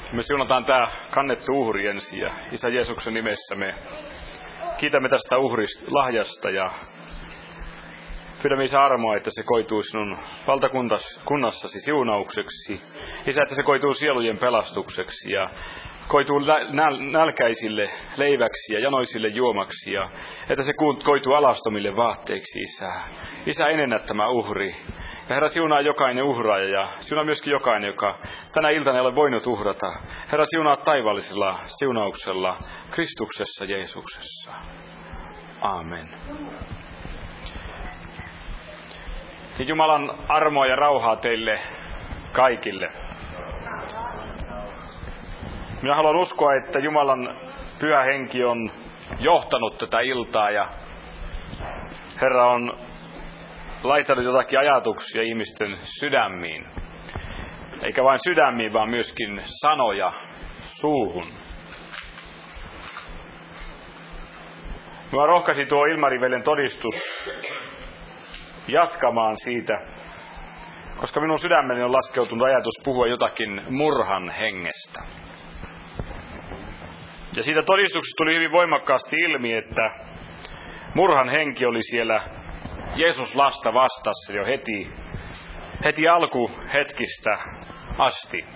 Me siunataan tää kannettu uhri ensin ja Isä Jeesuksen nimessä me kiitämme tästä lahjasta ja pyydämme Isä armoa, että se koituu sinun valtakunnassasi siunaukseksi. Isä, että se koituu sielujen pelastukseksi ja koituu nälkäisille leiväksi ja janoisille juomaksi ja että se koituu alastomille vaatteiksi, Isä. Isä, enennä tämä uhri. Ja Herra, siunaa jokainen uhraaja ja siunaa myöskin jokainen, joka tänä iltana ei ole voinut uhrata. Herra, siunaa taivaallisella siunauksella Kristuksessa Jeesuksessa. Aamen. Ja Jumalan armoa ja rauhaa teille kaikille. Minä haluan uskoa, että Jumalan pyhä henki on johtanut tätä iltaa ja Herra on laittanut jotakin ajatuksia ihmisten sydämiin. Eikä vain sydämiin, vaan myöskin sanoja suuhun. Minua rohkaisi tuo Ilmari-veljen todistus jatkamaan siitä, koska minun sydämeni on laskeutunut ajatus puhua jotakin murhan hengestä. Ja siitä todistuksesta tuli hyvin voimakkaasti ilmi, että murhan henki oli siellä Jeesus lasta vastassa jo heti alkuhetkistä asti.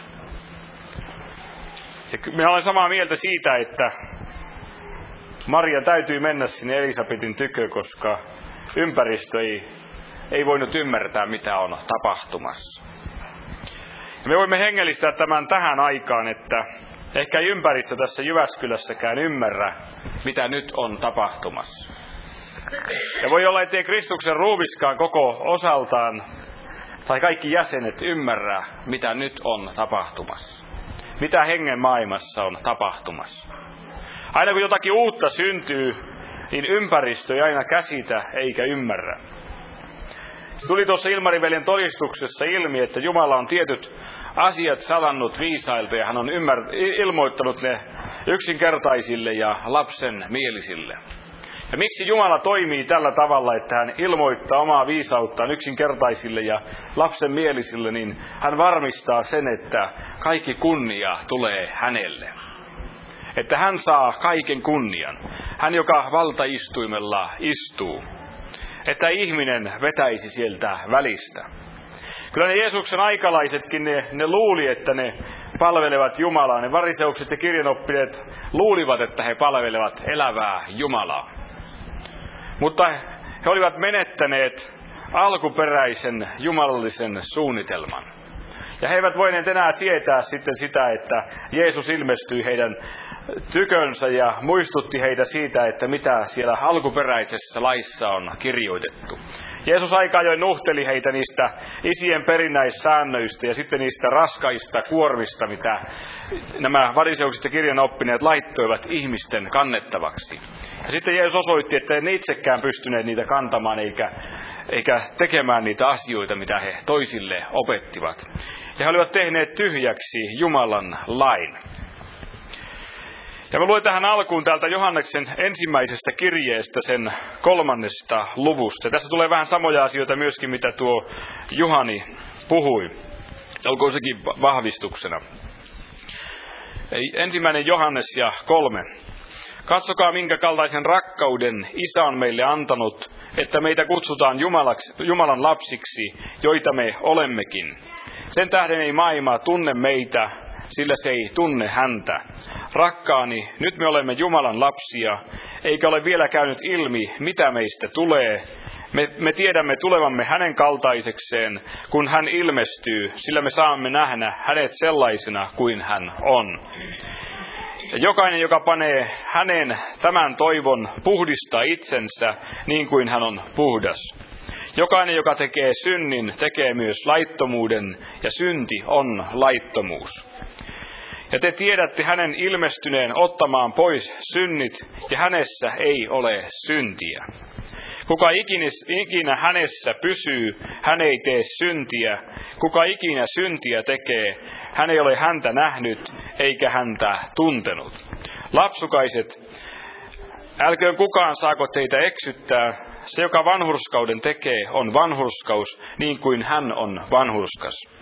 Ja minä olen samaa mieltä siitä, että Maria täytyy mennä sinne Elisabetin tykö, koska ympäristö ei voinut ymmärtää, mitä on tapahtumassa. Ja me voimme hengellistää tämän tähän aikaan, että ehkä ei ympäristö tässä Jyväskylässäkään ymmärrä, mitä nyt on tapahtumassa. Ja voi olla, ettei Kristuksen ruumiskaan koko osaltaan tai kaikki jäsenet ymmärrä, mitä nyt on tapahtumassa. Mitä hengen maailmassa on tapahtumassa. Aina kun jotakin uutta syntyy, niin ympäristö ei aina käsitä eikä ymmärrä. Se tuli tuossa Ilmari-veljen todistuksessa ilmi, että Jumala on tietyt asiat salannut viisailta ja hän on ilmoittanut ne yksinkertaisille ja lapsen mielisille. Ja miksi Jumala toimii tällä tavalla, että hän ilmoittaa omaa viisauttaan yksinkertaisille ja lapsen mielisille, niin hän varmistaa sen, että kaikki kunnia tulee hänelle. Että hän saa kaiken kunnian. Hän, joka valtaistuimella istuu. Että ihminen vetäisi sieltä välistä. Kyllä ne Jeesuksen aikalaisetkin, ne luuli, että ne palvelevat Jumalaa. Ne variseukset ja kirjanoppineet luulivat, että he palvelevat elävää Jumalaa. Mutta he olivat menettäneet alkuperäisen jumalallisen suunnitelman. Ja he eivät voineet enää sietää sitten sitä, että Jeesus ilmestyi heidän tykönsä ja muistutti heitä siitä, että mitä siellä alkuperäisessä laissa on kirjoitettu. Jeesus aika ajoin nuhteli heitä niistä isien perinnäissäännöistä ja sitten niistä raskaista kuormista, mitä nämä fariseukset ja kirjanoppineet laittoivat ihmisten kannettavaksi. Ja sitten Jeesus osoitti, että ei ne itsekään pystyneet niitä kantamaan eikä tekemään niitä asioita, mitä he toisille opettivat. Ja he olivat tehneet tyhjäksi Jumalan lain. Ja mä luen tähän alkuun täältä Johanneksen ensimmäisestä kirjeestä sen 3. luvusta. Ja tässä tulee vähän samoja asioita myöskin, mitä tuo Juhani puhui. Olkoon sekin vahvistuksena. Ensimmäinen Johannes ja 3. Katsokaa, minkä kaltaisen rakkauden Isä on meille antanut, että meitä kutsutaan Jumalan lapsiksi, joita me olemmekin. Sen tähden ei maailma tunne meitä, sillä se ei tunne häntä. Rakkaani, nyt me olemme Jumalan lapsia, eikä ole vielä käynyt ilmi, mitä meistä tulee. Me tiedämme tulevamme hänen kaltaisekseen, kun hän ilmestyy, sillä me saamme nähdä hänet sellaisena kuin hän on. Ja jokainen, joka panee hänen tämän toivon, puhdistaa itsensä niin kuin hän on puhdas. Jokainen, joka tekee synnin, tekee myös laittomuuden, ja synti on laittomuus. Ja te tiedätte hänen ilmestyneen ottamaan pois synnit, ja hänessä ei ole syntiä. Kuka ikinä hänessä pysyy, hän ei tee syntiä. Kuka ikinä syntiä tekee, hän ei ole häntä nähnyt, eikä häntä tuntenut. Lapsukaiset, älköön kukaan saako teitä eksyttää. Se, joka vanhurskauden tekee, on vanhurskaus, niin kuin hän on vanhurskas.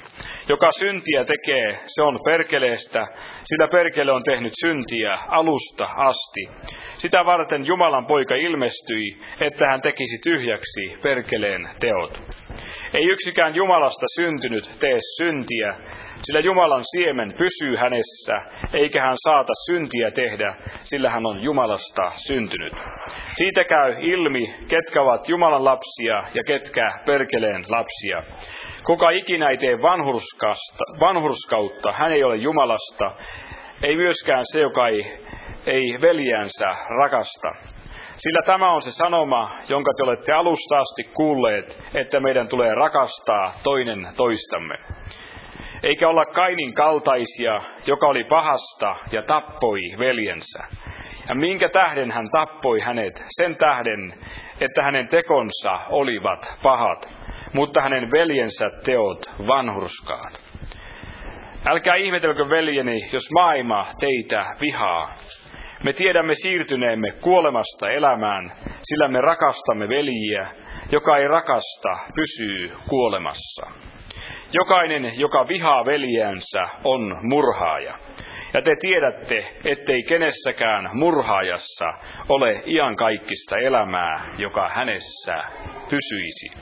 Joka syntiä tekee, se on perkeleestä, sillä perkele on tehnyt syntiä alusta asti. Sitä varten Jumalan poika ilmestyi, että hän tekisi tyhjäksi perkeleen teot. Ei yksikään Jumalasta syntynyt tee syntiä, sillä Jumalan siemen pysyy hänessä, eikä hän saata syntiä tehdä, sillä hän on Jumalasta syntynyt. Siitä käy ilmi, ketkä ovat Jumalan lapsia ja ketkä perkeleen lapsia. Kuka ikinä ei tee vanhurskautta, hän ei ole Jumalasta, ei myöskään se, joka ei veljäänsä rakasta. Sillä tämä on se sanoma, jonka te olette alusta asti kuulleet, että meidän tulee rakastaa toinen toistamme. Eikä olla Kainin kaltaisia, joka oli pahasta ja tappoi veljensä. Ja minkä tähden hän tappoi hänet? Sen tähden, että hänen tekonsa olivat pahat, mutta hänen veljensä teot vanhurskaat. Älkää ihmetelkö, veljeni, jos maailma teitä vihaa. Me tiedämme siirtyneemme kuolemasta elämään, sillä me rakastamme veljiä. Joka ei rakasta, pysyy kuolemassa. Jokainen, joka vihaa veljäänsä, on murhaaja. Ja te tiedätte, ettei kenessäkään murhaajassa ole iankaikkista elämää, joka hänessä pysyisi.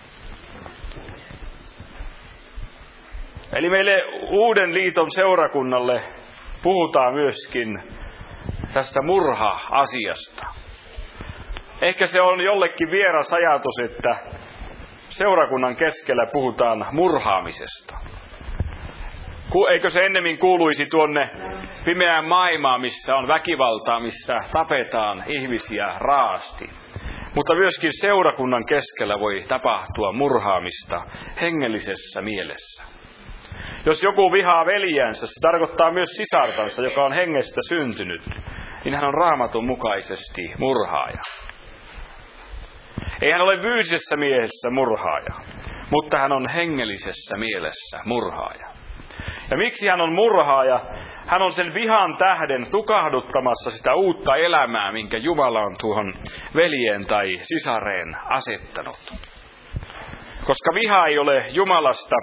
Eli meille Uuden liiton seurakunnalle puhutaan myöskin tästä murha-asiasta. Ehkä se on jollekin vieras ajatus, että seurakunnan keskellä puhutaan murhaamisesta. Eikö se ennemmin kuuluisi tuonne pimeään maailmaan, missä on väkivaltaa, missä tapetaan ihmisiä raasti. Mutta myöskin seurakunnan keskellä voi tapahtua murhaamista hengellisessä mielessä. Jos joku vihaa veljänsä, se tarkoittaa myös sisartansa, joka on hengestä syntynyt, niin hän on Raamatun mukaisesti murhaaja. Ei hän ole fyysisessä mielessä murhaaja, mutta hän on hengellisessä mielessä murhaaja. Ja miksi hän on murhaaja? Hän on sen vihan tähden tukahduttamassa sitä uutta elämää, minkä Jumala on tuohon veljeen tai sisareen asettanut. Koska viha ei ole Jumalasta.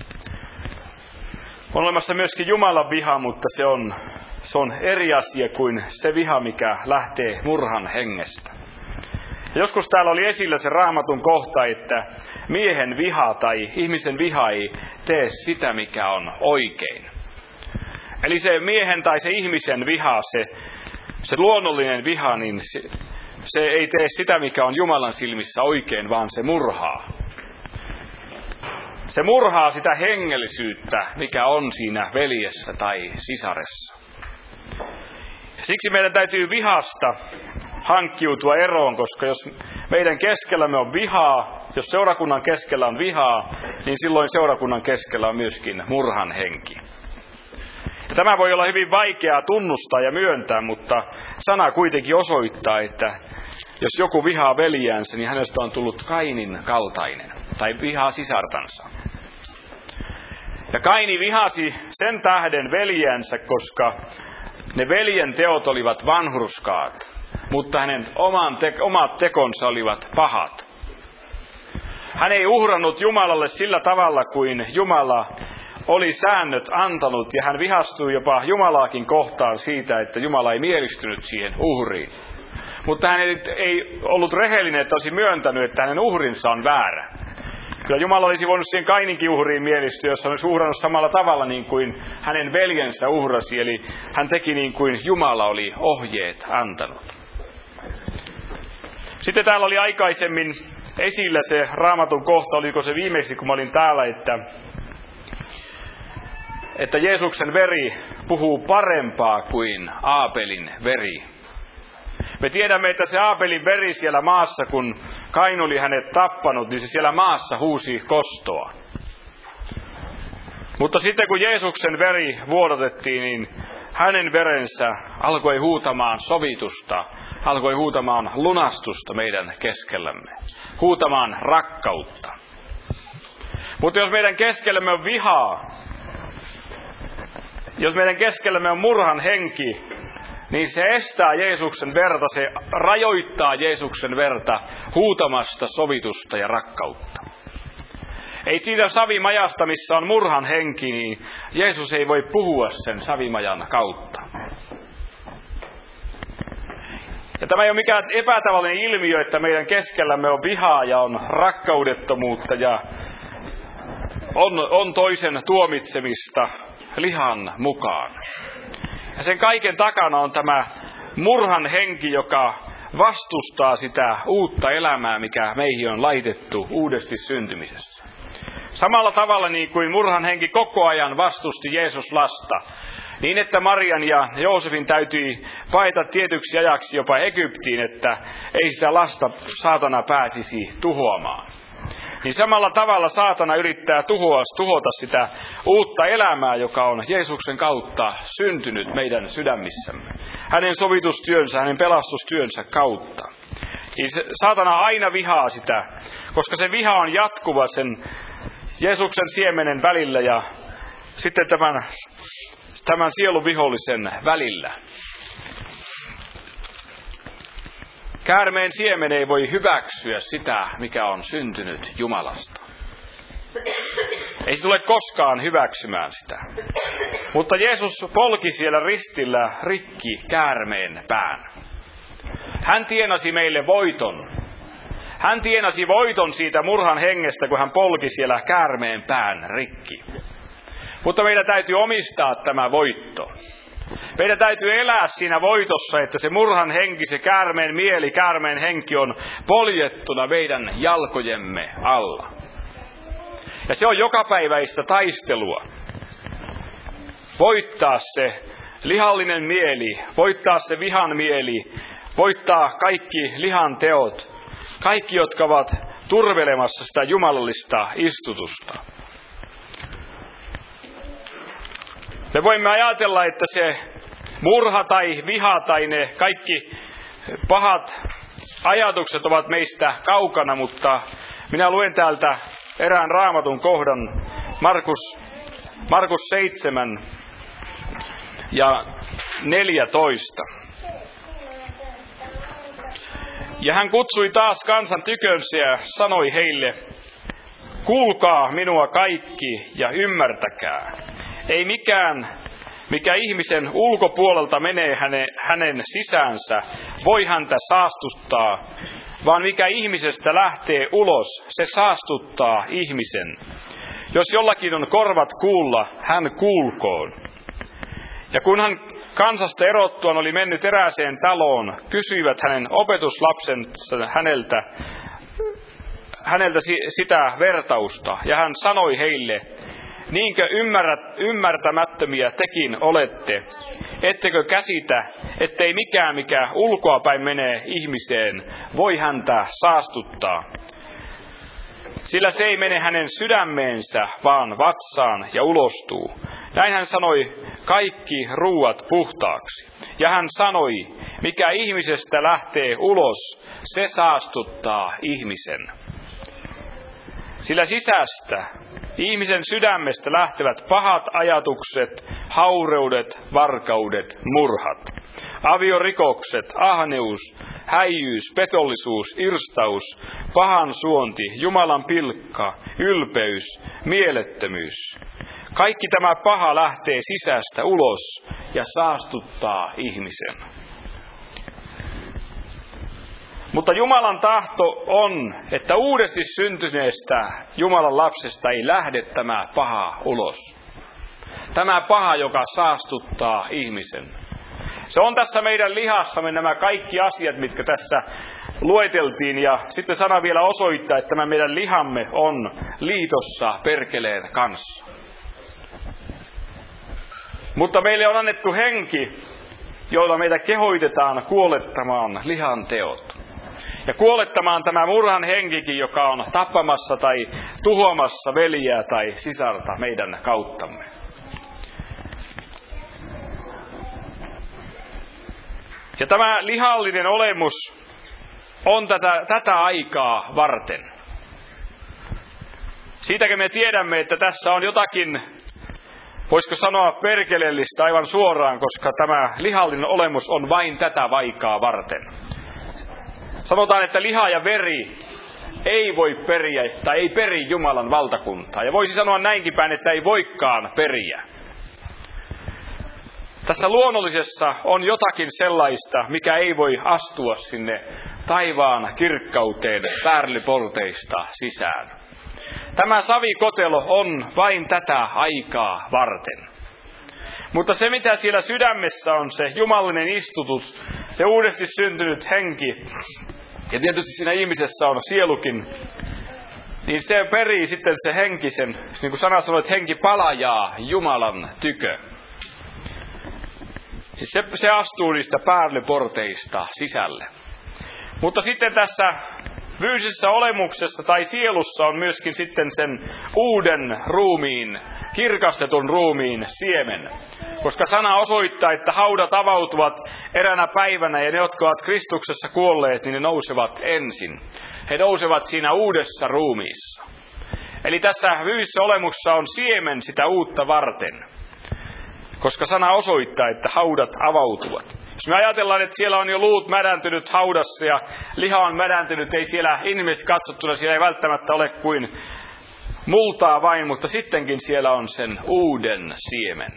On olemassa myöskin Jumalan viha, mutta se on eri asia kuin se viha, mikä lähtee murhan hengestä. Ja joskus täällä oli esillä se Raamatun kohta, että miehen viha tai ihmisen viha ei tee sitä, mikä on oikein. Eli se miehen tai se ihmisen viha, se luonnollinen viha, niin se ei tee sitä, mikä on Jumalan silmissä oikein, vaan se murhaa. Se murhaa sitä hengellisyyttä, mikä on siinä veljessä tai sisaressa. Siksi meidän täytyy vihasta hankkiutua eroon, koska jos meidän keskellämme on vihaa, jos seurakunnan keskellä on vihaa, niin silloin seurakunnan keskellä on myöskin murhan henki. Ja tämä voi olla hyvin vaikeaa tunnustaa ja myöntää, mutta sana kuitenkin osoittaa, että jos joku vihaa veljäänsä, niin hänestä on tullut Kainin kaltainen, tai vihaa sisartansa. Ja Kaini vihasi sen tähden veljäänsä, koska ne veljen teot olivat vanhurskaat, mutta hänen omat tekonsa olivat pahat. Hän ei uhrannut Jumalalle sillä tavalla kuin Jumala oli säännöt antanut, ja hän vihastui jopa Jumalaakin kohtaan siitä, että Jumala ei mielistynyt siihen uhriin. Mutta hän ei ollut rehellinen, että olisi myöntänyt, että hänen uhrinsa on väärä. Kyllä Jumala olisi voinut siihen Kaininkin uhriin mielistyä, jos hän olisi uhrannut samalla tavalla niin kuin hänen veljensä uhrasi. Eli hän teki niin kuin Jumala oli ohjeet antanut. Sitten täällä oli aikaisemmin esillä se Raamatun kohta, oliko se viimeksi kun mä olin täällä, että Jeesuksen veri puhuu parempaa kuin Aabelin veri. Me tiedämme, että se Aabelin veri siellä maassa, kun Kain oli hänet tappanut, niin se siellä maassa huusi kostoa. Mutta sitten kun Jeesuksen veri vuodatettiin, niin hänen verensä alkoi huutamaan sovitusta, alkoi huutamaan lunastusta meidän keskellämme, huutamaan rakkautta. Mutta jos meidän keskellämme on vihaa, jos meidän keskellämme on murhan henki, niin se estää Jeesuksen verta, se rajoittaa Jeesuksen verta huutamasta sovitusta ja rakkautta. Ei siitä savimajasta, missä on murhan henki, niin Jeesus ei voi puhua sen savimajan kautta. Ja tämä ei ole mikään epätavallinen ilmiö, että meidän keskellämme on vihaa ja on rakkaudettomuutta ja on toisen tuomitsemista lihan mukaan. Ja sen kaiken takana on tämä murhan henki, joka vastustaa sitä uutta elämää, mikä meihin on laitettu uudesti syntymisessä. Samalla tavalla niin kuin murhan henki koko ajan vastusti Jeesus lasta, niin että Marian ja Joosefin täytyi paeta tietyksi ajaksi jopa Egyptiin, että ei sitä lasta saatana pääsisi tuhoamaan. Niin samalla tavalla saatana yrittää tuhota sitä uutta elämää, joka on Jeesuksen kautta syntynyt meidän sydämissämme. Hänen sovitustyönsä, hänen pelastustyönsä kautta. Niin saatana aina vihaa sitä, koska se viha on jatkuva sen Jeesuksen siemenen välillä ja sitten tämän sielun vihollisen välillä. Käärmeen siemen ei voi hyväksyä sitä, mikä on syntynyt Jumalasta. Ei se tule koskaan hyväksymään sitä. Mutta Jeesus polki siellä ristillä rikki käärmeen pään. Hän tienasi meille voiton. Hän tienasi voiton siitä murhan hengestä, kun hän polki siellä käärmeen pään rikki. Mutta meidän täytyy omistaa tämä voitto. Meidän täytyy elää siinä voitossa, että se murhan henki, se käärmeen mieli, käärmeen henki on poljettuna meidän jalkojemme alla. Ja se on jokapäiväistä taistelua. Voittaa se lihallinen mieli, voittaa se vihan mieli, voittaa kaikki lihan teot, kaikki, jotka ovat turvelemassa sitä jumalallista istutusta. Me voimme ajatella, että se murha tai viha tai ne kaikki pahat ajatukset ovat meistä kaukana, mutta minä luen täältä erään raamatun kohdan, Markus 7 ja 14. Ja hän kutsui taas kansan tykönsä ja sanoi heille, kuulkaa minua kaikki ja ymmärtäkää. Ei mikään, mikä ihmisen ulkopuolelta menee hänen sisäänsä, voi häntä saastuttaa, vaan mikä ihmisestä lähtee ulos, se saastuttaa ihmisen. Jos jollakin on korvat kuulla, hän kuulkoon. Ja kun hän kansasta erottuaan oli mennyt erääseen taloon, kysyivät hänen opetuslapsensa häneltä sitä vertausta, ja hän sanoi heille, niinkö ymmärtämättömiä tekin olette, ettekö käsitä, ettei mikään mikä ulkoapäin menee ihmiseen, voi häntä saastuttaa. Sillä se ei mene hänen sydämeensä, vaan vatsaan ja ulostuu. Näin hän sanoi kaikki ruuat puhtaaksi. Ja hän sanoi, mikä ihmisestä lähtee ulos, se saastuttaa ihmisen. Sillä sisästä, ihmisen sydämestä lähtevät pahat ajatukset, haureudet, varkaudet, murhat, aviorikokset, ahneus, häijyys, petollisuus, irstaus, pahan suonti, Jumalan pilkka, ylpeys, mielettömyys. Kaikki tämä paha lähtee sisästä ulos ja saastuttaa ihmisen. Mutta Jumalan tahto on, että uudesti syntyneestä Jumalan lapsesta ei lähde tämä paha ulos. Tämä paha, joka saastuttaa ihmisen. Se on tässä meidän lihassamme nämä kaikki asiat, mitkä tässä lueteltiin. Ja sitten sana vielä osoittaa, että tämä meidän lihamme on liitossa perkeleen kanssa. Mutta meille on annettu henki, jolla meitä kehoitetaan kuolettamaan lihan teot. Ja kuolettamaan tämä murhan henkikin, joka on tappamassa tai tuhoamassa veljeä tai sisarta meidän kauttamme. Ja tämä lihallinen olemus on tätä aikaa varten. Siitäkin me tiedämme, että tässä on jotakin, voisiko sanoa perkeleellistä aivan suoraan, koska tämä lihallinen olemus on vain tätä aikaa varten. Sanotaan, että liha ja veri ei voi periä tai ei peri Jumalan valtakuntaa. Ja voisi sanoa näinkin päin, että ei voikaan periä. Tässä luonnollisessa on jotakin sellaista, mikä ei voi astua sinne taivaan kirkkauteen päärlyporteista sisään. Tämä savikotelo on vain tätä aikaa varten. Mutta se, mitä siellä sydämessä on, se jumalinen istutus, se uudesti syntynyt henki, ja tietysti siinä ihmisessä on sielukin, niin se perii sitten se henkisen, niin kuin sana sanoo, että henki palajaa Jumalan tykö. Se astuu niistä päärlyporteista sisälle. Mutta sitten tässä fyysisessä olemuksessa tai sielussa on myöskin sitten sen uuden ruumiin, kirkastetun ruumiin siemen. Koska sana osoittaa, että haudat avautuvat eräänä päivänä ja ne, jotka ovat Kristuksessa kuolleet, niin ne nousevat ensin. He nousevat siinä uudessa ruumiissa. Eli tässä fyysisessä olemuksessa on siemen sitä uutta varten. Koska sana osoittaa, että haudat avautuvat. Jos me ajatellaan, että siellä on jo luut mädäntynyt haudassa ja liha on mädäntynyt, ei siellä inhimillisesti katsottuna, siellä ei välttämättä ole kuin multaa vain, mutta sittenkin siellä on sen uuden siemen.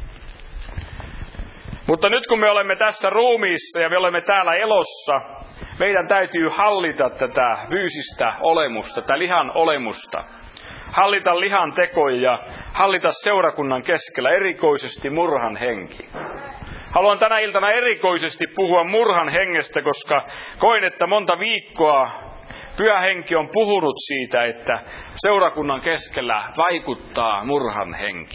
Mutta nyt kun me olemme tässä ruumiissa ja me olemme täällä elossa, meidän täytyy hallita tätä fyysistä olemusta, tätä lihan olemusta. Hallita lihan tekoja ja hallita seurakunnan keskellä erikoisesti murhan henki. Haluan tänä iltana erikoisesti puhua murhan hengestä, koska koin, että monta viikkoa Pyhä Henki on puhunut siitä, että seurakunnan keskellä vaikuttaa murhan henki.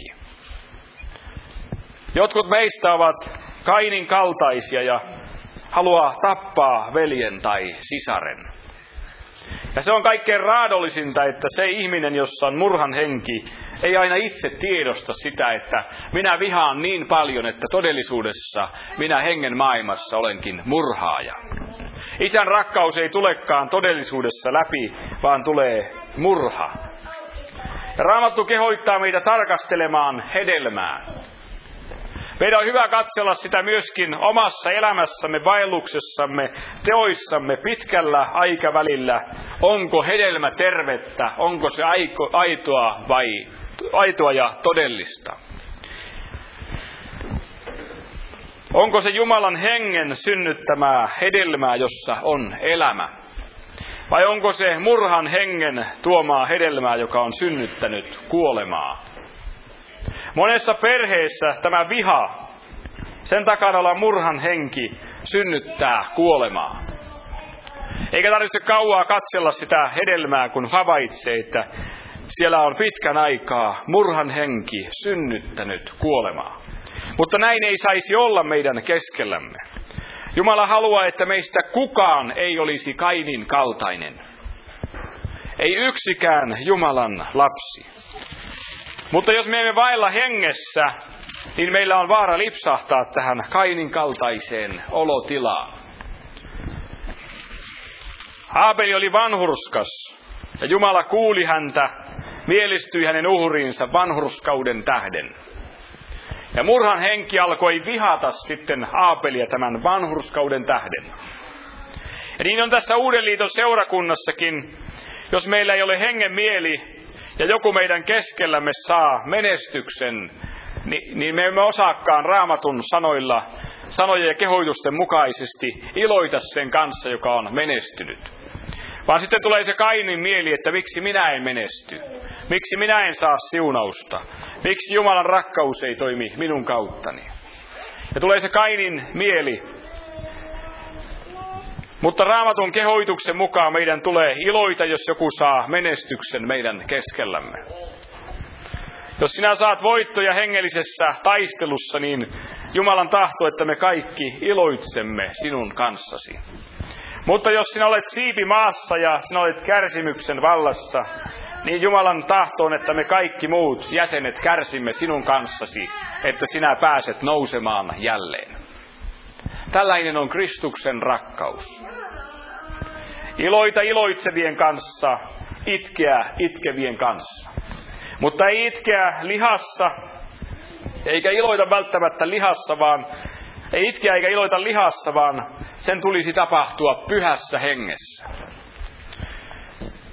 Jotkut meistä ovat Kainin kaltaisia ja haluaa tappaa veljen tai sisaren. Ja se on kaikkein raadollisinta, että se ihminen, jossa on murhan henki, ei aina itse tiedosta sitä, että minä vihaan niin paljon, että todellisuudessa minä hengen maailmassa olenkin murhaaja. Isän rakkaus ei tulekaan todellisuudessa läpi, vaan tulee murha. Ja Raamattu kehottaa meitä tarkastelemaan hedelmää. Meidän on hyvä katsella sitä myöskin omassa elämässämme, vaelluksessamme, teoissamme pitkällä aikavälillä. Onko hedelmä tervettä, onko se aitoa ja todellista? Onko se Jumalan hengen synnyttämää hedelmää, jossa on elämä? Vai onko se murhan hengen tuomaa hedelmää, joka on synnyttänyt kuolemaa? Monessa perheessä tämä viha, sen takana olla murhan henki, synnyttää kuolemaa. Eikä tarvitse kauaa katsella sitä hedelmää, kun havaitsee, että siellä on pitkän aikaa murhan henki synnyttänyt kuolemaa. Mutta näin ei saisi olla meidän keskellämme. Jumala haluaa, että meistä kukaan ei olisi Kainin kaltainen. Ei yksikään Jumalan lapsi. Mutta jos me emme vaella hengessä, niin meillä on vaara lipsahtaa tähän Kainin kaltaiseen olotilaan. Aabeli oli vanhurskas, ja Jumala kuuli häntä, mielistyi hänen uhriinsa vanhurskauden tähden. Ja murhan henki alkoi vihata sitten Aabelia tämän vanhurskauden tähden. Ja niin on tässä Uuden liiton seurakunnassakin, jos meillä ei ole hengen mieli, ja joku meidän keskellämme saa menestyksen, niin me emme osaakaan Raamatun sanojen ja kehoitusten mukaisesti iloita sen kanssa, joka on menestynyt. Vaan sitten tulee se Kainin mieli, että miksi minä en menesty? Miksi minä en saa siunausta? Miksi Jumalan rakkaus ei toimi minun kauttani? Ja tulee se Kainin mieli. Mutta Raamatun kehoituksen mukaan meidän tulee iloita, jos joku saa menestyksen meidän keskellämme. Jos sinä saat voittoja hengellisessä taistelussa, niin Jumalan tahto, että me kaikki iloitsemme sinun kanssasi. Mutta jos sinä olet siipi maassa ja sinä olet kärsimyksen vallassa, niin Jumalan tahto on, että me kaikki muut jäsenet kärsimme sinun kanssasi, että sinä pääset nousemaan jälleen. Tällainen on Kristuksen rakkaus. Iloita iloitsevien kanssa, itkeä itkevien kanssa. Mutta ei itkeä lihassa, eikä iloita välttämättä lihassa, vaan ei itkeä eikä iloita lihassa, vaan sen tulisi tapahtua pyhässä hengessä.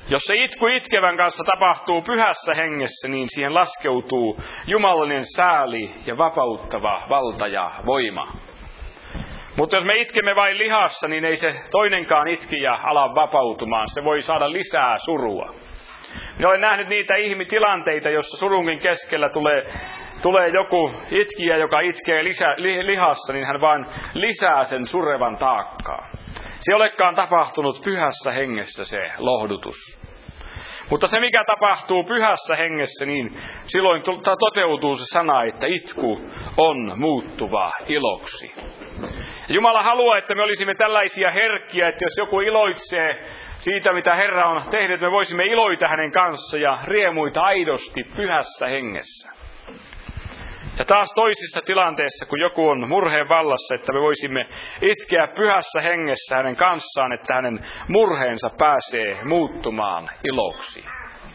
Jos se itku itkevän kanssa tapahtuu pyhässä hengessä, niin siihen laskeutuu jumalallinen sääli ja vapauttava valta ja voima. Mutta jos me itkemme vain lihassa, niin ei se toinenkaan itkijä ala vapautumaan. Se voi saada lisää surua. Minä olen nähnyt niitä tilanteita, jossa surunkin keskellä tulee joku itkijä, joka itkee lihassa, niin hän vaan lisää sen surevan taakkaa. Se ei olekaan tapahtunut pyhässä hengessä se lohdutus. Mutta se, mikä tapahtuu pyhässä hengessä, niin silloin toteutuu se sana, että itku on muuttuva iloksi. Ja Jumala haluaa, että me olisimme tällaisia herkkiä, että jos joku iloitsee siitä, mitä Herra on tehnyt, me voisimme iloita hänen kanssa ja riemuita aidosti pyhässä hengessä. Ja taas toisissa tilanteissa, kun joku on murheen vallassa, että me voisimme itkeä pyhässä hengessä hänen kanssaan, että hänen murheensa pääsee muuttumaan iloksi.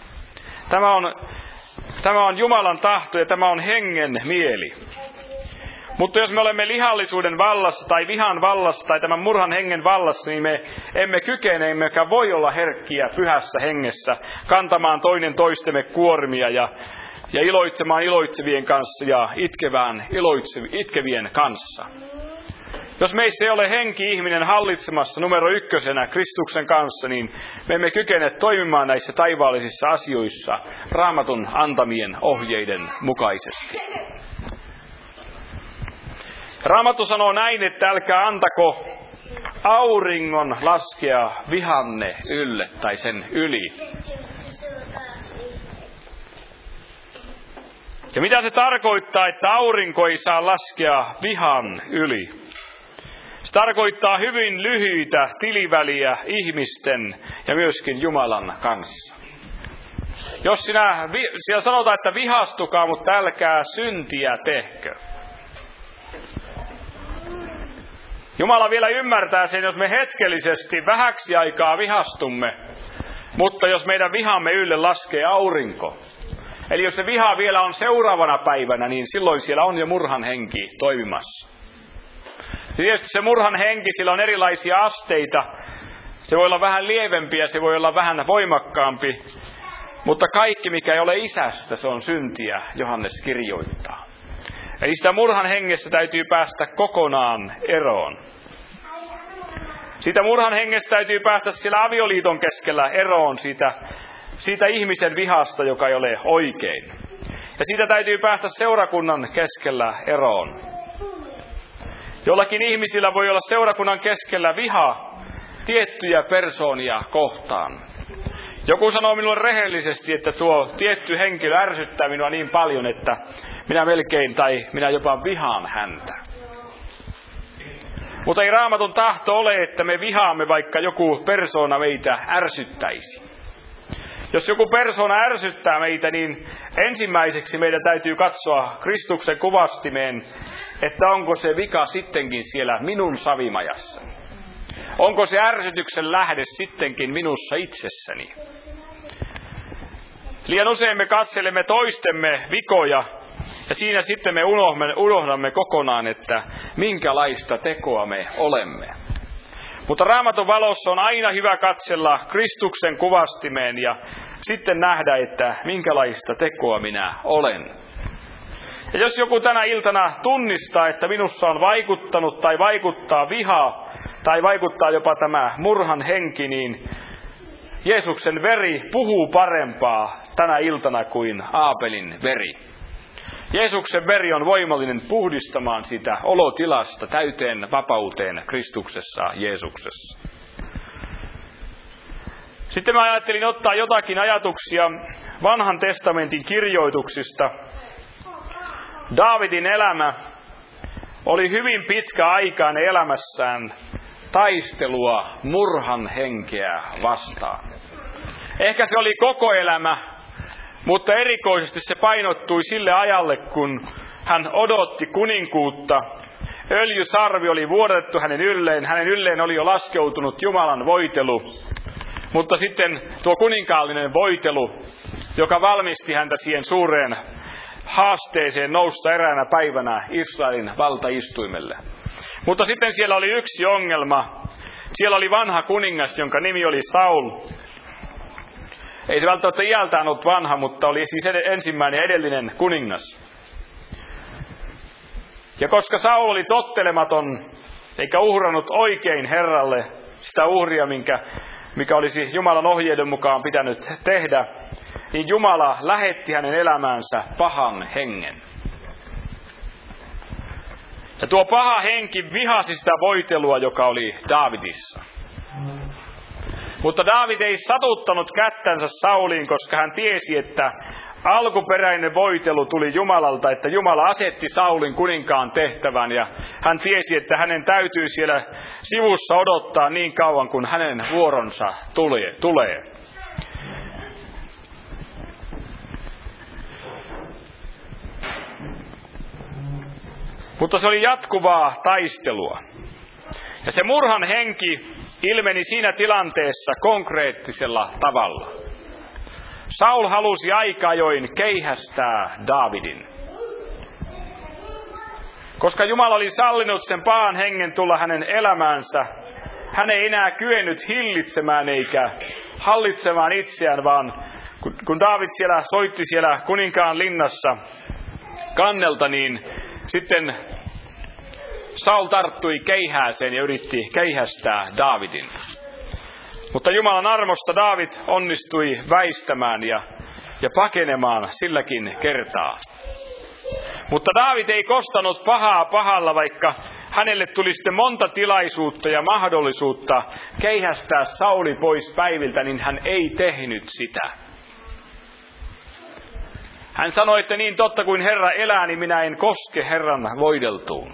Tämä on Jumalan tahto ja tämä on hengen mieli. Mutta jos me olemme lihallisuuden vallassa tai vihan vallassa tai tämän murhan hengen vallassa, niin me emme kykene, emmekä voi olla herkkiä pyhässä hengessä, kantamaan toinen toistemme kuormia ja iloitsemaan iloitsevien kanssa ja itkevien kanssa. Jos meissä ei ole henki-ihminen hallitsemassa numero 1 Kristuksen kanssa, niin me emme kykene toimimaan näissä taivaallisissa asioissa Raamatun antamien ohjeiden mukaisesti. Raamattu sanoo näin, että älkää antako auringon laskea vihanne ylle tai sen yli. Ja mitä se tarkoittaa, että aurinko ei saa laskea vihan yli? Se tarkoittaa hyvin lyhyitä tiliväliä ihmisten ja myöskin Jumalan kanssa. Jos siellä sanotaan, että vihastukaa, mutta älkää syntiä tehkö. Jumala vielä ymmärtää sen, jos me hetkellisesti vähäksi aikaa vihastumme, mutta jos meidän vihamme ylle laskee aurinko. Eli jos se viha vielä on seuraavana päivänä, niin silloin siellä on jo murhan henki toimimassa. Tietysti se murhan henki, sillä on erilaisia asteita. Se voi olla vähän lievempi ja se voi olla vähän voimakkaampi. Mutta kaikki, mikä ei ole isästä, se on syntiä, Johannes kirjoittaa. Eli sitä murhan hengestä täytyy päästä kokonaan eroon. Siitä murhan hengestä täytyy päästä siellä avioliiton keskellä eroon siitä ihmisen vihasta, joka ei ole oikein. Ja siitä täytyy päästä seurakunnan keskellä eroon. Jollakin ihmisillä voi olla seurakunnan keskellä viha tiettyjä persoonia kohtaan. Joku sanoo minulle rehellisesti, että tuo tietty henkilö ärsyttää minua niin paljon, että minä jopa vihaan häntä. Mutta ei Raamatun tahto ole, että me vihaamme, vaikka joku persoona meitä ärsyttäisi. Jos joku persoona ärsyttää meitä, niin ensimmäiseksi meidän täytyy katsoa Kristuksen kuvastimeen, että onko se vika sittenkin siellä minun savimajassani. Onko se ärsytyksen lähde sittenkin minussa itsessäni. Liian usein me katselemme toistemme vikoja ja siinä sitten me unohdamme kokonaan, että minkälaista tekoa me olemme. Mutta Raamatun valossa on aina hyvä katsella Kristuksen kuvastimeen ja sitten nähdä, että minkälaista tekoa minä olen. Ja jos joku tänä iltana tunnistaa, että minussa on vaikuttanut tai vaikuttaa vihaa tai vaikuttaa jopa tämä murhan henki, niin Jeesuksen veri puhuu parempaa tänä iltana kuin Aabelin veri. Jeesuksen veri on voimallinen puhdistamaan sitä olotilasta täyteen vapauteen Kristuksessa Jeesuksessa. Sitten mä ajattelin ottaa jotakin ajatuksia Vanhan testamentin kirjoituksista. Daavidin elämä oli hyvin pitkäaikainen elämässään taistelua murhan henkeä vastaan. Ehkä se oli koko elämä, mutta erikoisesti se painottui sille ajalle, kun hän odotti kuninkuutta. Öljysarvi oli vuodatettu hänen ylleen oli jo laskeutunut Jumalan voitelu. Mutta sitten tuo kuninkaallinen voitelu, joka valmisti häntä siihen suureen haasteeseen nousta eräänä päivänä Israelin valtaistuimelle. Mutta sitten siellä oli yksi ongelma. Siellä oli vanha kuningas, jonka nimi oli Saul. Ei se välttämättä iältään ollut vanha, mutta oli siis ensimmäinen ja edellinen kuningas. Ja koska Saul oli tottelematon, eikä uhrannut oikein Herralle sitä uhria, mikä olisi Jumalan ohjeiden mukaan pitänyt tehdä, niin Jumala lähetti hänen elämäänsä pahan hengen. Ja tuo paha henki vihasi sitä voitelua, joka oli Daavidissa. Mutta Daavid ei satuttanut kättänsä Sauliin, koska hän tiesi, että alkuperäinen voitelu tuli Jumalalta, että Jumala asetti Saulin kuninkaan tehtävän ja hän tiesi, että hänen täytyy siellä sivussa odottaa niin kauan, kun hänen vuoronsa tulee. Mutta se oli jatkuvaa taistelua. Ja se murhan henki ilmeni siinä tilanteessa konkreettisella tavalla. Saul halusi aika ajoin keihästää Daavidin. Koska Jumala oli sallinut sen pahan hengen tulla hänen elämäänsä, hän ei enää kyennyt hillitsemään eikä hallitsemaan itseään, vaan kun Daavid soitti siellä kuninkaan linnassa kannelta, niin sitten Saul tarttui keihääseen ja yritti keihästää Daavidin. Mutta Jumalan armosta Daavid onnistui väistämään ja pakenemaan silläkin kertaa. Mutta Daavid ei kostanut pahaa pahalla, vaikka hänelle tuli sitten monta tilaisuutta ja mahdollisuutta keihästää Sauli pois päiviltä, niin hän ei tehnyt sitä. Hän sanoi, että niin totta kuin Herra elää, niin minä en koske Herran voideltuun.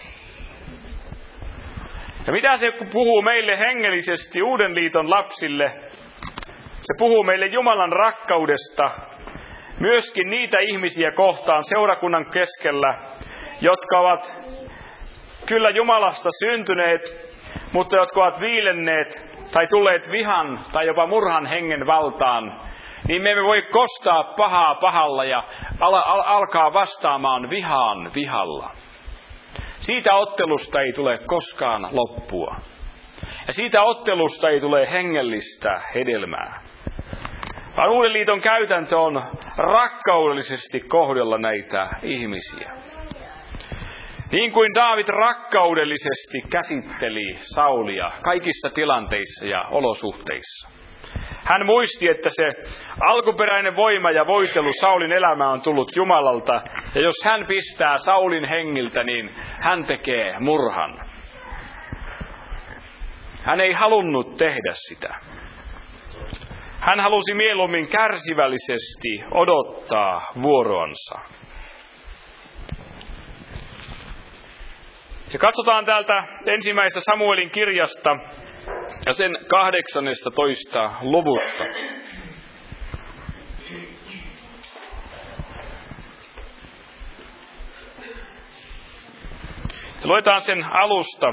Ja mitä se puhuu meille hengellisesti Uuden liiton lapsille? Se puhuu meille Jumalan rakkaudesta, myöskin niitä ihmisiä kohtaan seurakunnan keskellä, jotka ovat kyllä Jumalasta syntyneet, mutta jotka ovat viilenneet tai tulleet vihan tai jopa murhan hengen valtaan. Niin me emme voi kostaa pahaa pahalla ja alkaa vastaamaan vihaan vihalla. Siitä ottelusta ei tule koskaan loppua. Ja siitä ottelusta ei tule hengellistä hedelmää. Vaan Uuden liiton käytäntö on rakkaudellisesti kohdella näitä ihmisiä. Niin kuin Daavid rakkaudellisesti käsitteli Saulia kaikissa tilanteissa ja olosuhteissa. Hän muisti, että se alkuperäinen voima ja voitelu Saulin elämään on tullut Jumalalta. Ja jos hän pistää Saulin hengiltä, niin hän tekee murhan. Hän ei halunnut tehdä sitä. Hän halusi mieluummin kärsivällisesti odottaa vuoroansa. Ja katsotaan täältä ensimmäisestä Samuelin kirjasta ja sen 18. luvusta. Ja luetaan sen alusta.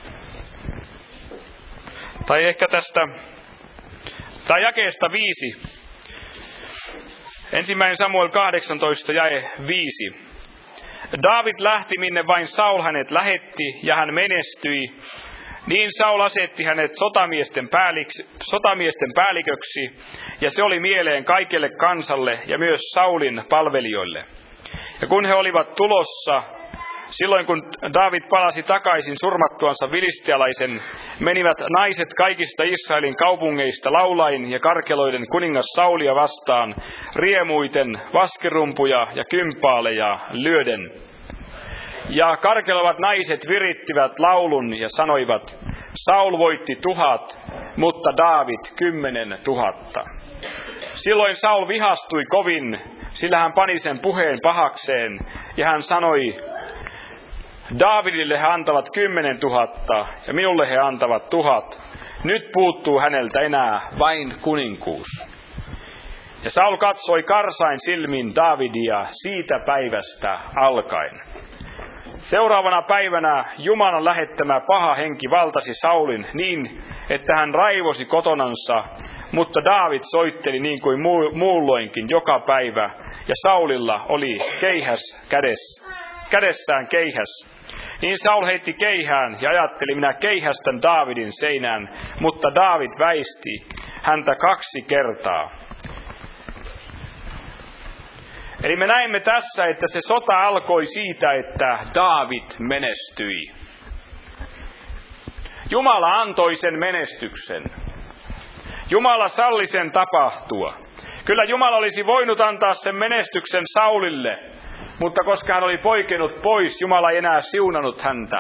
Tai ehkä tai jakeesta 5. Ensimmäinen Samuel 18 jae 5. Daavid lähti, minne vain Saul hänet lähetti, ja hän menestyi. Niin Saul asetti hänet sotamiesten päälliköksi, ja se oli mieleen kaikelle kansalle ja myös Saulin palvelijoille. Ja kun he olivat tulossa, silloin kun Daavid palasi takaisin surmattuansa filistealaisen, menivät naiset kaikista Israelin kaupungeista laulain ja karkeloiden kuningas Saulia vastaan, riemuiten, vaskerumpuja ja kympaaleja lyöden. Ja karkelevat naiset virittivät laulun ja sanoivat, Saul voitti 1000, mutta Daavid 10 000. Silloin Saul vihastui kovin, sillä hän pani sen puheen pahakseen, ja hän sanoi, Daavidille he antavat 10 000, ja minulle he antavat 1000. Nyt puuttuu häneltä enää vain kuninkuus. Ja Saul katsoi karsain silmin Daavidia siitä päivästä alkaen. Seuraavana päivänä Jumalan lähettämä paha henki valtasi Saulin niin, että hän raivosi kotonansa, mutta Daavid soitteli niin kuin muulloinkin joka päivä, ja Saulilla oli kädessään keihäs. Niin Saul heitti keihään ja ajatteli, minä keihästän Daavidin seinään, mutta Daavid väisti häntä 2 kertaa. Eli me näemme tässä, että se sota alkoi siitä, että Daavid menestyi. Jumala antoi sen menestyksen. Jumala salli sen tapahtua. Kyllä Jumala olisi voinut antaa sen menestyksen Saulille, mutta koska hän oli poikennut pois, Jumala ei enää siunannut häntä.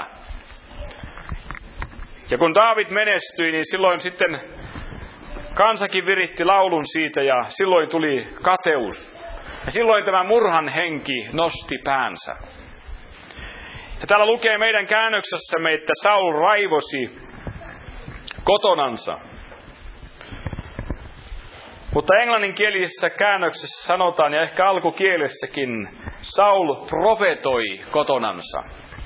Ja kun Daavid menestyi, niin silloin sitten kansakin viritti laulun siitä ja silloin tuli kateus. Ja silloin tämä murhan henki nosti päänsä. Ja täällä lukee meidän käännöksessämme, että Saul raivosi kotonansa. Mutta englanninkielisessä käännöksessä sanotaan, ja ehkä alkukielessäkin, Saul profetoi kotonansa.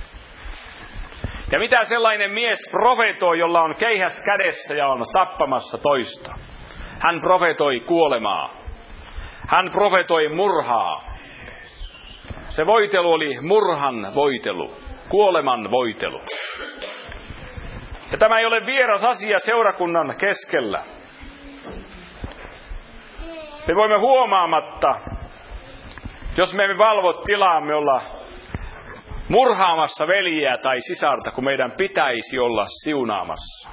Ja mitä sellainen mies profetoi, jolla on keihäs kädessä ja on tappamassa toista? Hän profetoi kuolemaa. Hän profetoi murhaa. Se voitelu oli murhan voitelu, kuoleman voitelu. Ja tämä ei ole vieras asia seurakunnan keskellä. Me voimme huomaamatta, jos me emme valvo tilaamme olla murhaamassa veljeä tai sisarta, kun meidän pitäisi olla siunaamassa.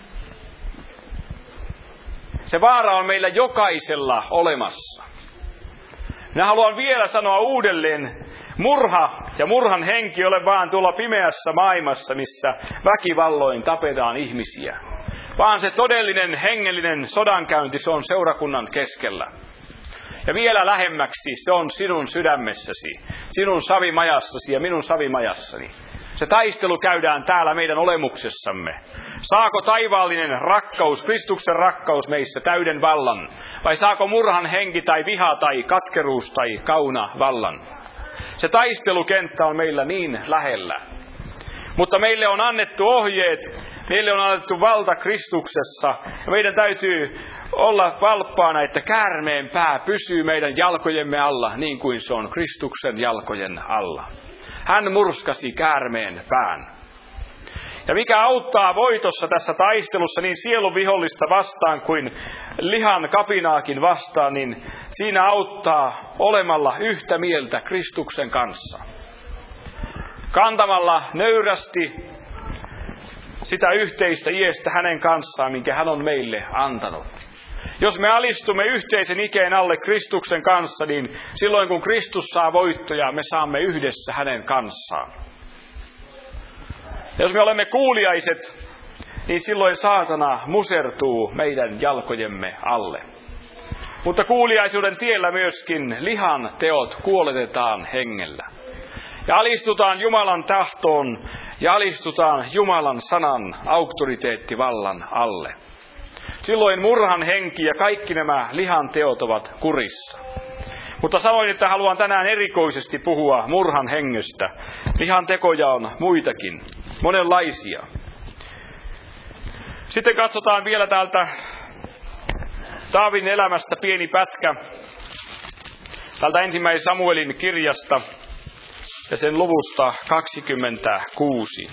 Se vaara on meillä jokaisella olemassa. Minä haluan vielä sanoa uudelleen, murha ja murhan henki ei ole vaan tuolla pimeässä maailmassa, missä väkivalloin tapetaan ihmisiä. Vaan se todellinen hengellinen sodankäynti, se on seurakunnan keskellä. Ja vielä lähemmäksi se on sinun sydämessäsi, sinun savimajassasi ja minun savimajassani. Se taistelu käydään täällä meidän olemuksessamme. Saako taivaallinen rakkaus, Kristuksen rakkaus meissä täyden vallan? Vai saako murhan henki tai viha tai katkeruus tai kauna vallan? Se taistelukenttä on meillä niin lähellä. Mutta meille on annettu ohjeet, meille on annettu valta Kristuksessa. Ja meidän täytyy olla valppaana, että käärmeen pää pysyy meidän jalkojemme alla, niin kuin se on Kristuksen jalkojen alla. Hän murskasi käärmeen pään. Ja mikä auttaa voitossa tässä taistelussa niin sielun vihollista vastaan kuin lihan kapinaakin vastaan, niin siinä auttaa olemalla yhtä mieltä Kristuksen kanssa. Kantamalla nöyrästi sitä yhteistä iestä hänen kanssaan, minkä hän on meille antanut. Jos me alistumme yhteisen ikeen alle Kristuksen kanssa, niin silloin kun Kristus saa voittoja, me saamme yhdessä hänen kanssaan. Jos me olemme kuuliaiset, niin silloin saatana musertuu meidän jalkojemme alle. Mutta kuuliaisuuden tiellä myöskin lihan teot kuoletetaan hengellä. Ja alistutaan Jumalan tahtoon ja alistutaan Jumalan sanan auktoriteettivallan alle. Silloin murhan henki ja kaikki nämä lihan teot ovat kurissa. Mutta sanoin, että haluan tänään erikoisesti puhua murhan hengestä. Lihan tekoja on muitakin, monenlaisia. Sitten katsotaan vielä täältä Daavidin elämästä pieni pätkä. Täältä ensimmäisen Samuelin kirjasta ja sen luvusta 26.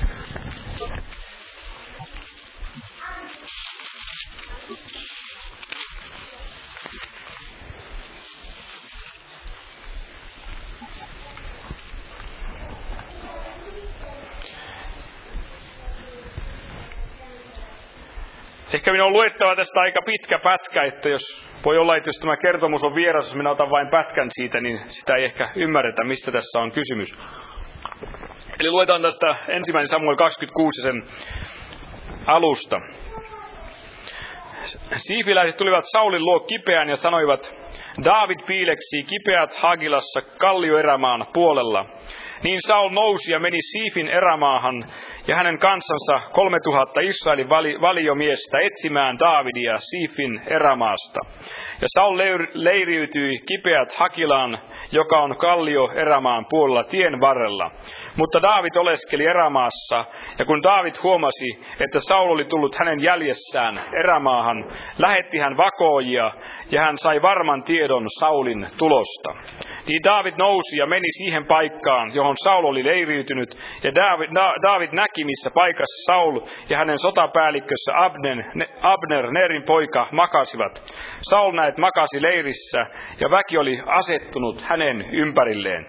Ehkä minun on luettava tästä aika pitkä pätkä, että voi olla, että jos tämä kertomus on vieras, jos minä otan vain pätkän siitä, niin sitä ei ehkä ymmärretä, mistä tässä on kysymys. Eli luetaan tästä ensimmäinen Samuel 26 sen alusta. Siifiläiset tulivat Saulin luo kipeään ja sanoivat, Daavid piileksii kipeät Hagilassa kallioerämaan puolella. Niin Saul nousi ja meni Siifin erämaahan ja hänen kansansa 3000 Israelin valiomiestä etsimään Daavidia Siifin erämaasta. Ja Saul leiriytyi kipeät Hakilaan, joka on kallio erämaan puolella tien varrella. Mutta Daavid oleskeli erämaassa, ja kun Daavid huomasi, että Saul oli tullut hänen jäljessään erämaahan, lähetti hän vakoojia, ja hän sai varman tiedon Saulin tulosta. Niin Daavid nousi ja meni siihen paikkaan, johon Saul oli leiriytynyt, ja Daavid näki, missä paikassa Saul ja hänen sotapäällikkössä Abner, Nerin poika, makasivat. Saul näet makasi leirissä, ja väki oli asettunut hänen ympärilleen.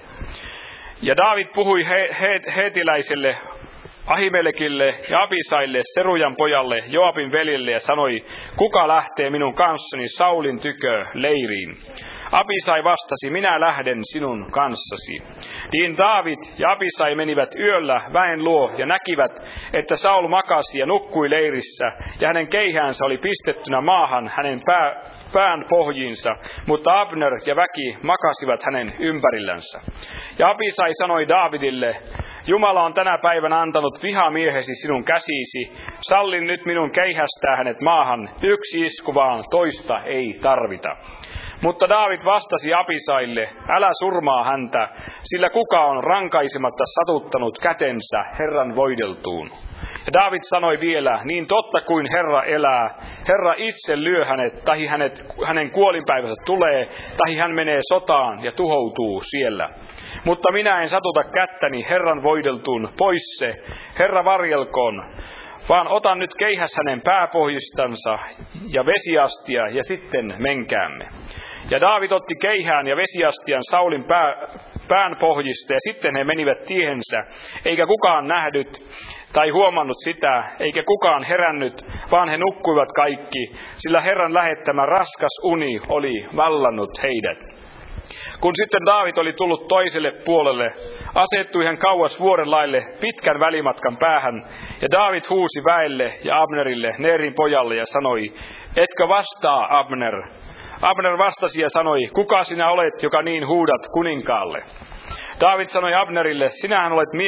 Ja Daavid puhui heetiläiselle Ahimelekille ja Abisaille, Serujan pojalle, Joabin veljelle, ja sanoi, kuka lähtee minun kanssani Saulin tykö leiriin? Abisai vastasi, minä lähden sinun kanssasi. Niin Daavid ja Abisai menivät yöllä väen luo ja näkivät, että Saul makasi ja nukkui leirissä, ja hänen keihäänsä oli pistettynä maahan hänen pään pohjiinsa, mutta Abner ja väki makasivat hänen ympärillänsä. Ja Abisai sanoi Daavidille, Jumala on tänä päivänä antanut vihamiehesi sinun käsiisi, sallin nyt minun keihästää hänet maahan, yksi isku vaan, toista ei tarvita. Mutta Daavid vastasi Abisaille, älä surmaa häntä, sillä kuka on rankaisematta satuttanut kätensä Herran voideltuun. Ja Daavid sanoi vielä, niin totta kuin Herra elää, Herra itse lyö hänet, tahi hänen kuolinpäivänsä tulee, tahi hän menee sotaan ja tuhoutuu siellä. Mutta minä en satuta kättäni Herran voideltuun, pois se, Herra varjelkoon, vaan otan nyt keihäs hänen pääpohjistansa ja vesiastia, ja sitten menkäämme. Ja Daavid otti keihään ja vesiastian Saulin pään pohjista, ja sitten he menivät tiehensä, eikä kukaan nähnyt tai huomannut sitä, eikä kukaan herännyt, vaan he nukkuivat kaikki, sillä Herran lähettämä raskas uni oli vallannut heidät. Kun sitten Daavid oli tullut toiselle puolelle, asettui hän kauas vuoren laille pitkän välimatkan päähän, ja Daavid huusi väelle ja Abnerille, Nerin pojalle, ja sanoi, etkö vastaa, Abner? Abner vastasi ja sanoi, kuka sinä olet, joka niin huudat kuninkaalle? Daavid sanoi Abnerille, sinä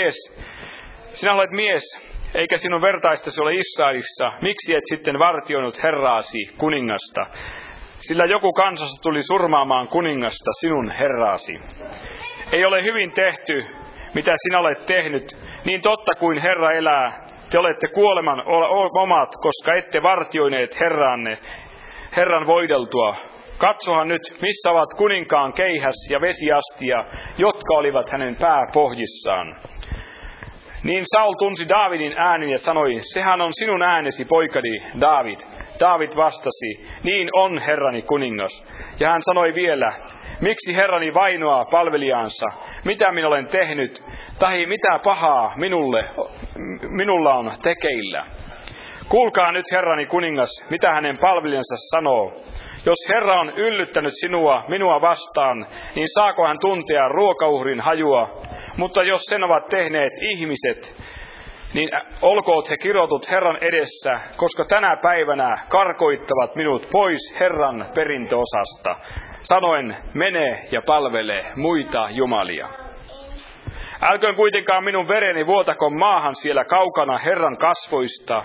olet mies, eikä sinun vertaistasi ole Israelissa, miksi et sitten vartioinut herraasi kuningasta? Sillä joku kansasta tuli surmaamaan kuningasta sinun herraasi. Ei ole hyvin tehty, mitä sinä olet tehnyt, niin totta kuin Herra elää, te olette kuoleman omat, koska ette vartioineet Herran voideltua. Katsohan nyt, missä ovat kuninkaan keihäs ja vesiastia, jotka olivat hänen pääpohjissaan. Niin Saul tunsi Daavidin äänen ja sanoi, sehän on sinun äänesi, poikani Daavid. Daavid vastasi, niin on herrani kuningas. Ja hän sanoi vielä, miksi herrani vainoaa palvelijaansa, mitä minä olen tehnyt, tahi mitä pahaa minulla on tekeillä. Kuulkaa nyt herrani kuningas, mitä hänen palvelijansa sanoo. Jos Herra on yllyttänyt minua vastaan, niin saako hän tuntea ruokauhrin hajua? Mutta jos sen ovat tehneet ihmiset, niin olkoot he kirotut Herran edessä, koska tänä päivänä karkoittavat minut pois Herran perintöosasta, sanoen, mene ja palvele muita jumalia. Älköön kuitenkaan minun vereni vuotako maahan siellä kaukana Herran kasvoista.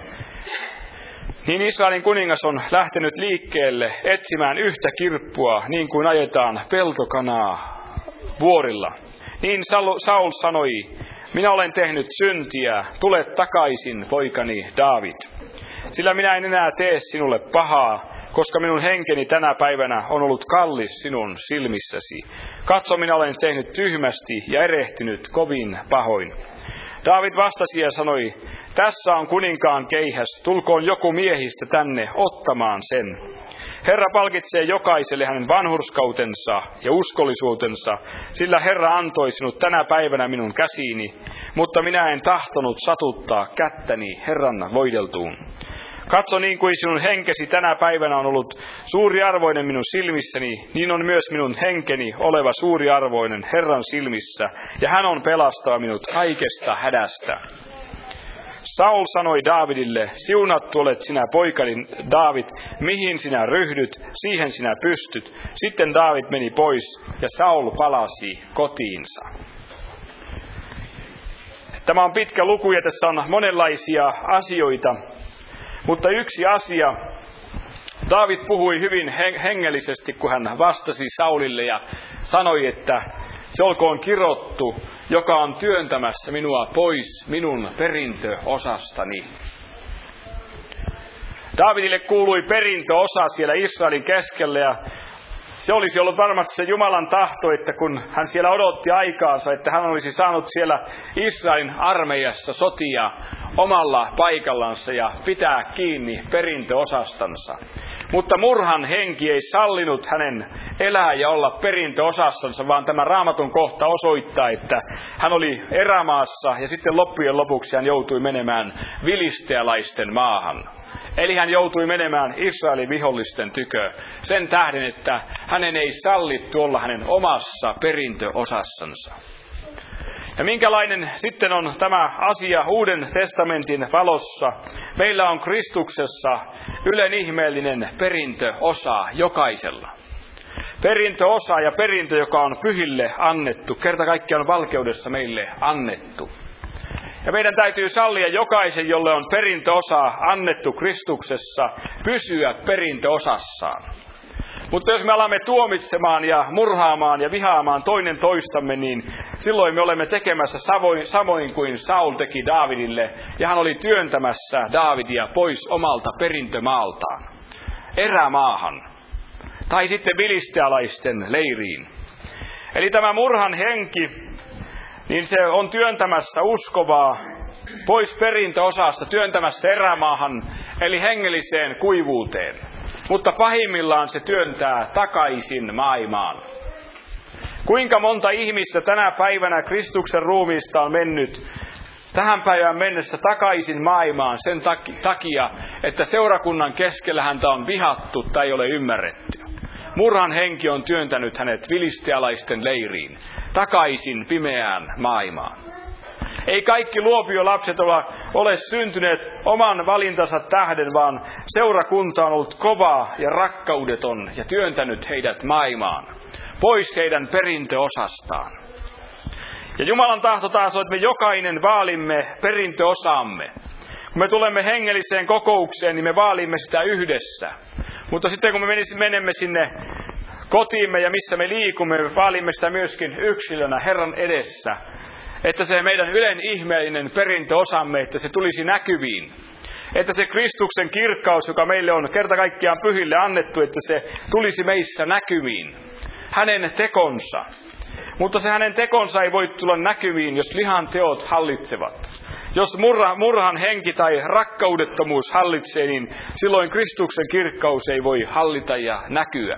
Niin Israelin kuningas on lähtenyt liikkeelle etsimään yhtä kirppua, niin kuin ajetaan peltokanaa vuorilla. Niin Saul sanoi, minä olen tehnyt syntiä, tule takaisin, poikani Daavid. Sillä minä en enää tee sinulle pahaa, koska minun henkeni tänä päivänä on ollut kallis sinun silmissäsi. Katso, minä olen tehnyt tyhmästi ja erehtynyt kovin pahoin. Daavid vastasi ja sanoi, tässä on kuninkaan keihäs, tulkoon joku miehistä tänne ottamaan sen. Herra palkitsee jokaiselle hänen vanhurskautensa ja uskollisuutensa, sillä Herra antoi sinut tänä päivänä minun käsiini, mutta minä en tahtonut satuttaa kättäni Herran voideltuun. Katso, niin kuin sinun henkesi tänä päivänä on ollut suuriarvoinen minun silmissäni, niin on myös minun henkeni oleva suuriarvoinen Herran silmissä, ja hän on pelastava minut kaikesta hädästä. Saul sanoi Daavidille, siunattu olet sinä poikani Daavid, mihin sinä ryhdyt, siihen sinä pystyt. Sitten Daavid meni pois, ja Saul palasi kotiinsa. Tämä on pitkä luku, ja tässä on monenlaisia asioita. Mutta yksi asia, Daavid puhui hyvin hengellisesti, kun hän vastasi Saulille ja sanoi, että se olkoon kirottu, joka on työntämässä minua pois minun perintöosastani. Daavidille kuului perintöosa siellä Israelin keskellä ja Se olisi ollut varmasti se Jumalan tahto, että kun hän siellä odotti aikaansa, että hän olisi saanut siellä Israelin armeijassa sotia omalla paikallansa ja pitää kiinni perintöosastansa. Mutta murhan henki ei sallinut hänen elää ja olla perintöosassansa, vaan tämä Raamatun kohta osoittaa, että hän oli erämaassa ja sitten loppujen lopuksi hän joutui menemään filistealaisten maahan. Eli hän joutui menemään Israelin vihollisten tykö sen tähden, että hänen ei sallittu olla hänen omassa perintöosassansa. Ja minkälainen sitten on tämä asia Uuden testamentin valossa? Meillä on Kristuksessa ylen ihmeellinen perintöosa jokaisella. Perintöosa ja perintö, joka on pyhille annettu, kerta kaikkiaan valkeudessa meille annettu. Ja meidän täytyy sallia jokaisen, jolle on perintöosa annettu Kristuksessa, pysyä perintöosassaan. Mutta jos me alamme tuomitsemaan ja murhaamaan ja vihaamaan toinen toistamme, niin silloin me olemme tekemässä samoin kuin Saul teki Daavidille. Ja hän oli työntämässä Daavidia pois omalta perintömaaltaan, erämaahan, tai sitten filistealaisten leiriin. Eli tämä murhan henki, niin se on työntämässä uskovaa pois perintöosasta, työntämässä erämaahan, eli hengelliseen kuivuuteen. Mutta pahimmillaan se työntää takaisin maailmaan. Kuinka monta ihmistä tänä päivänä Kristuksen ruumiista on mennyt tähän päivään mennessä takaisin maailmaan sen takia, että seurakunnan keskellä häntä on vihattu tai ei ole ymmärretty. Murhan henki on työntänyt hänet filistealaisten leiriin, takaisin pimeään maailmaan. Ei kaikki luopiolapset ole syntyneet oman valintansa tähden, vaan seurakunta on ollut kova ja rakkaudeton ja työntänyt heidät maailmaan, pois heidän perintöosastaan. Ja Jumalan tahto taas on, että me jokainen vaalimme perintöosamme. Kun me tulemme hengelliseen kokoukseen, niin me vaalimme sitä yhdessä. Mutta sitten kun me menemme sinne kotiimme ja missä me liikumme, me vaalimme sitä myöskin yksilönä Herran edessä. Että se meidän ylen ihmeellinen perintöosamme, että se tulisi näkyviin. Että se Kristuksen kirkkaus, joka meille on kerta kaikkiaan pyhille annettu, että se tulisi meissä näkyviin. Hänen tekonsa. Mutta se hänen tekonsa ei voi tulla näkyviin, jos lihan teot hallitsevat. Jos murhan henki tai rakkaudettomuus hallitsee, niin silloin Kristuksen kirkkaus ei voi hallita ja näkyä.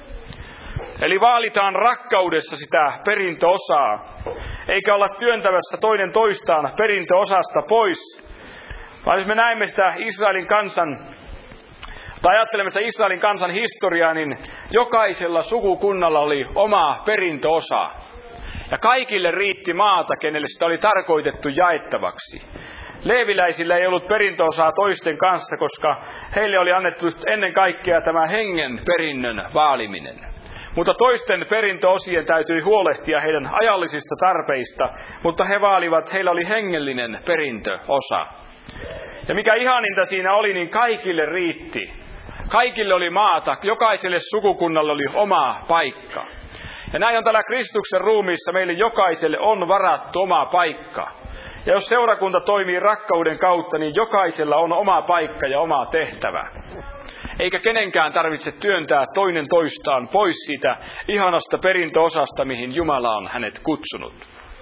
Eli vaalitaan rakkaudessa sitä perintöosaa, eikä olla työntävässä toinen toistaan perintöosasta pois. Vaan jos me näemme sitä Israelin kansan, tai ajattelemme sitä Israelin kansan historiaa, niin jokaisella sukukunnalla oli oma perintöosa. Ja kaikille riitti maata, kenelle sitä oli tarkoitettu jaettavaksi. Leeviläisillä ei ollut perintöosaa toisten kanssa, koska heille oli annettu ennen kaikkea tämä hengen perinnön vaaliminen. Mutta toisten perintöosien täytyi huolehtia heidän ajallisista tarpeista, mutta he vaalivat, heillä oli hengellinen perintöosa. Ja mikä ihaninta siinä oli, niin kaikille riitti. Kaikille oli maata, jokaiselle sukukunnalle oli oma paikka. Ja näin on täällä Kristuksen ruumiissa, meille jokaiselle on varattu oma paikka. Ja jos seurakunta toimii rakkauden kautta, niin jokaisella on oma paikka ja oma tehtävä. Eikä kenenkään tarvitse työntää toinen toistaan pois siitä ihanasta perintöosasta, mihin Jumala on hänet kutsunut.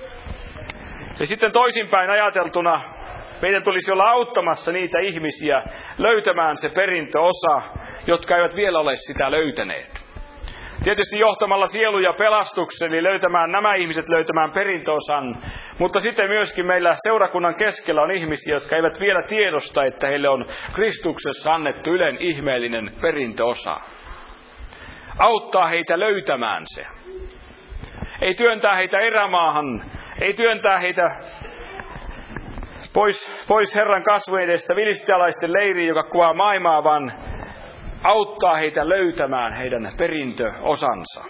Ja sitten toisinpäin ajateltuna, meidän tulisi olla auttamassa niitä ihmisiä löytämään se perintöosa, jotka eivät vielä ole sitä löytäneet. Tietysti johtamalla sieluja pelastukseen, niin nämä ihmiset löytämään perintöosan, mutta sitten myöskin meillä seurakunnan keskellä on ihmisiä, jotka eivät vielä tiedosta, että heille on Kristuksessa annettu ylen ihmeellinen perintöosa. Auttaa heitä löytämään se. Ei työntää heitä erämaahan, ei työntää heitä pois Herran kasvojen edestä filistealaisten leiriin, joka kuvaa maailmaa, vaan auttaa heitä löytämään heidän perintöosansa.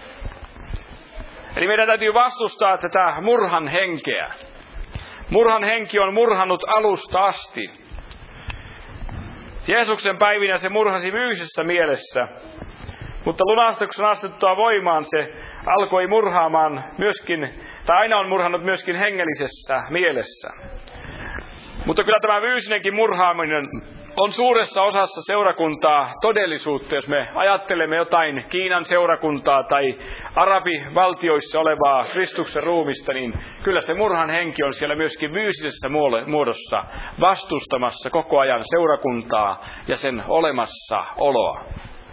Eli meidän täytyy vastustaa tätä murhan henkeä. Murhan henki on murhannut alusta asti. Jeesuksen päivinä se murhasi fyysisessä mielessä, mutta lunastuksen astettua voimaan se alkoi murhaamaan myöskin, tai aina on murhannut myöskin hengellisessä mielessä. Mutta kyllä tämä fyysinenkin murhaaminen on suuressa osassa seurakuntaa todellisuutta, jos me ajattelemme jotain Kiinan seurakuntaa tai arabivaltioissa olevaa Kristuksen ruumista, niin kyllä se murhan henki on siellä myöskin fyysisessä muodossa vastustamassa koko ajan seurakuntaa ja sen olemassaoloa.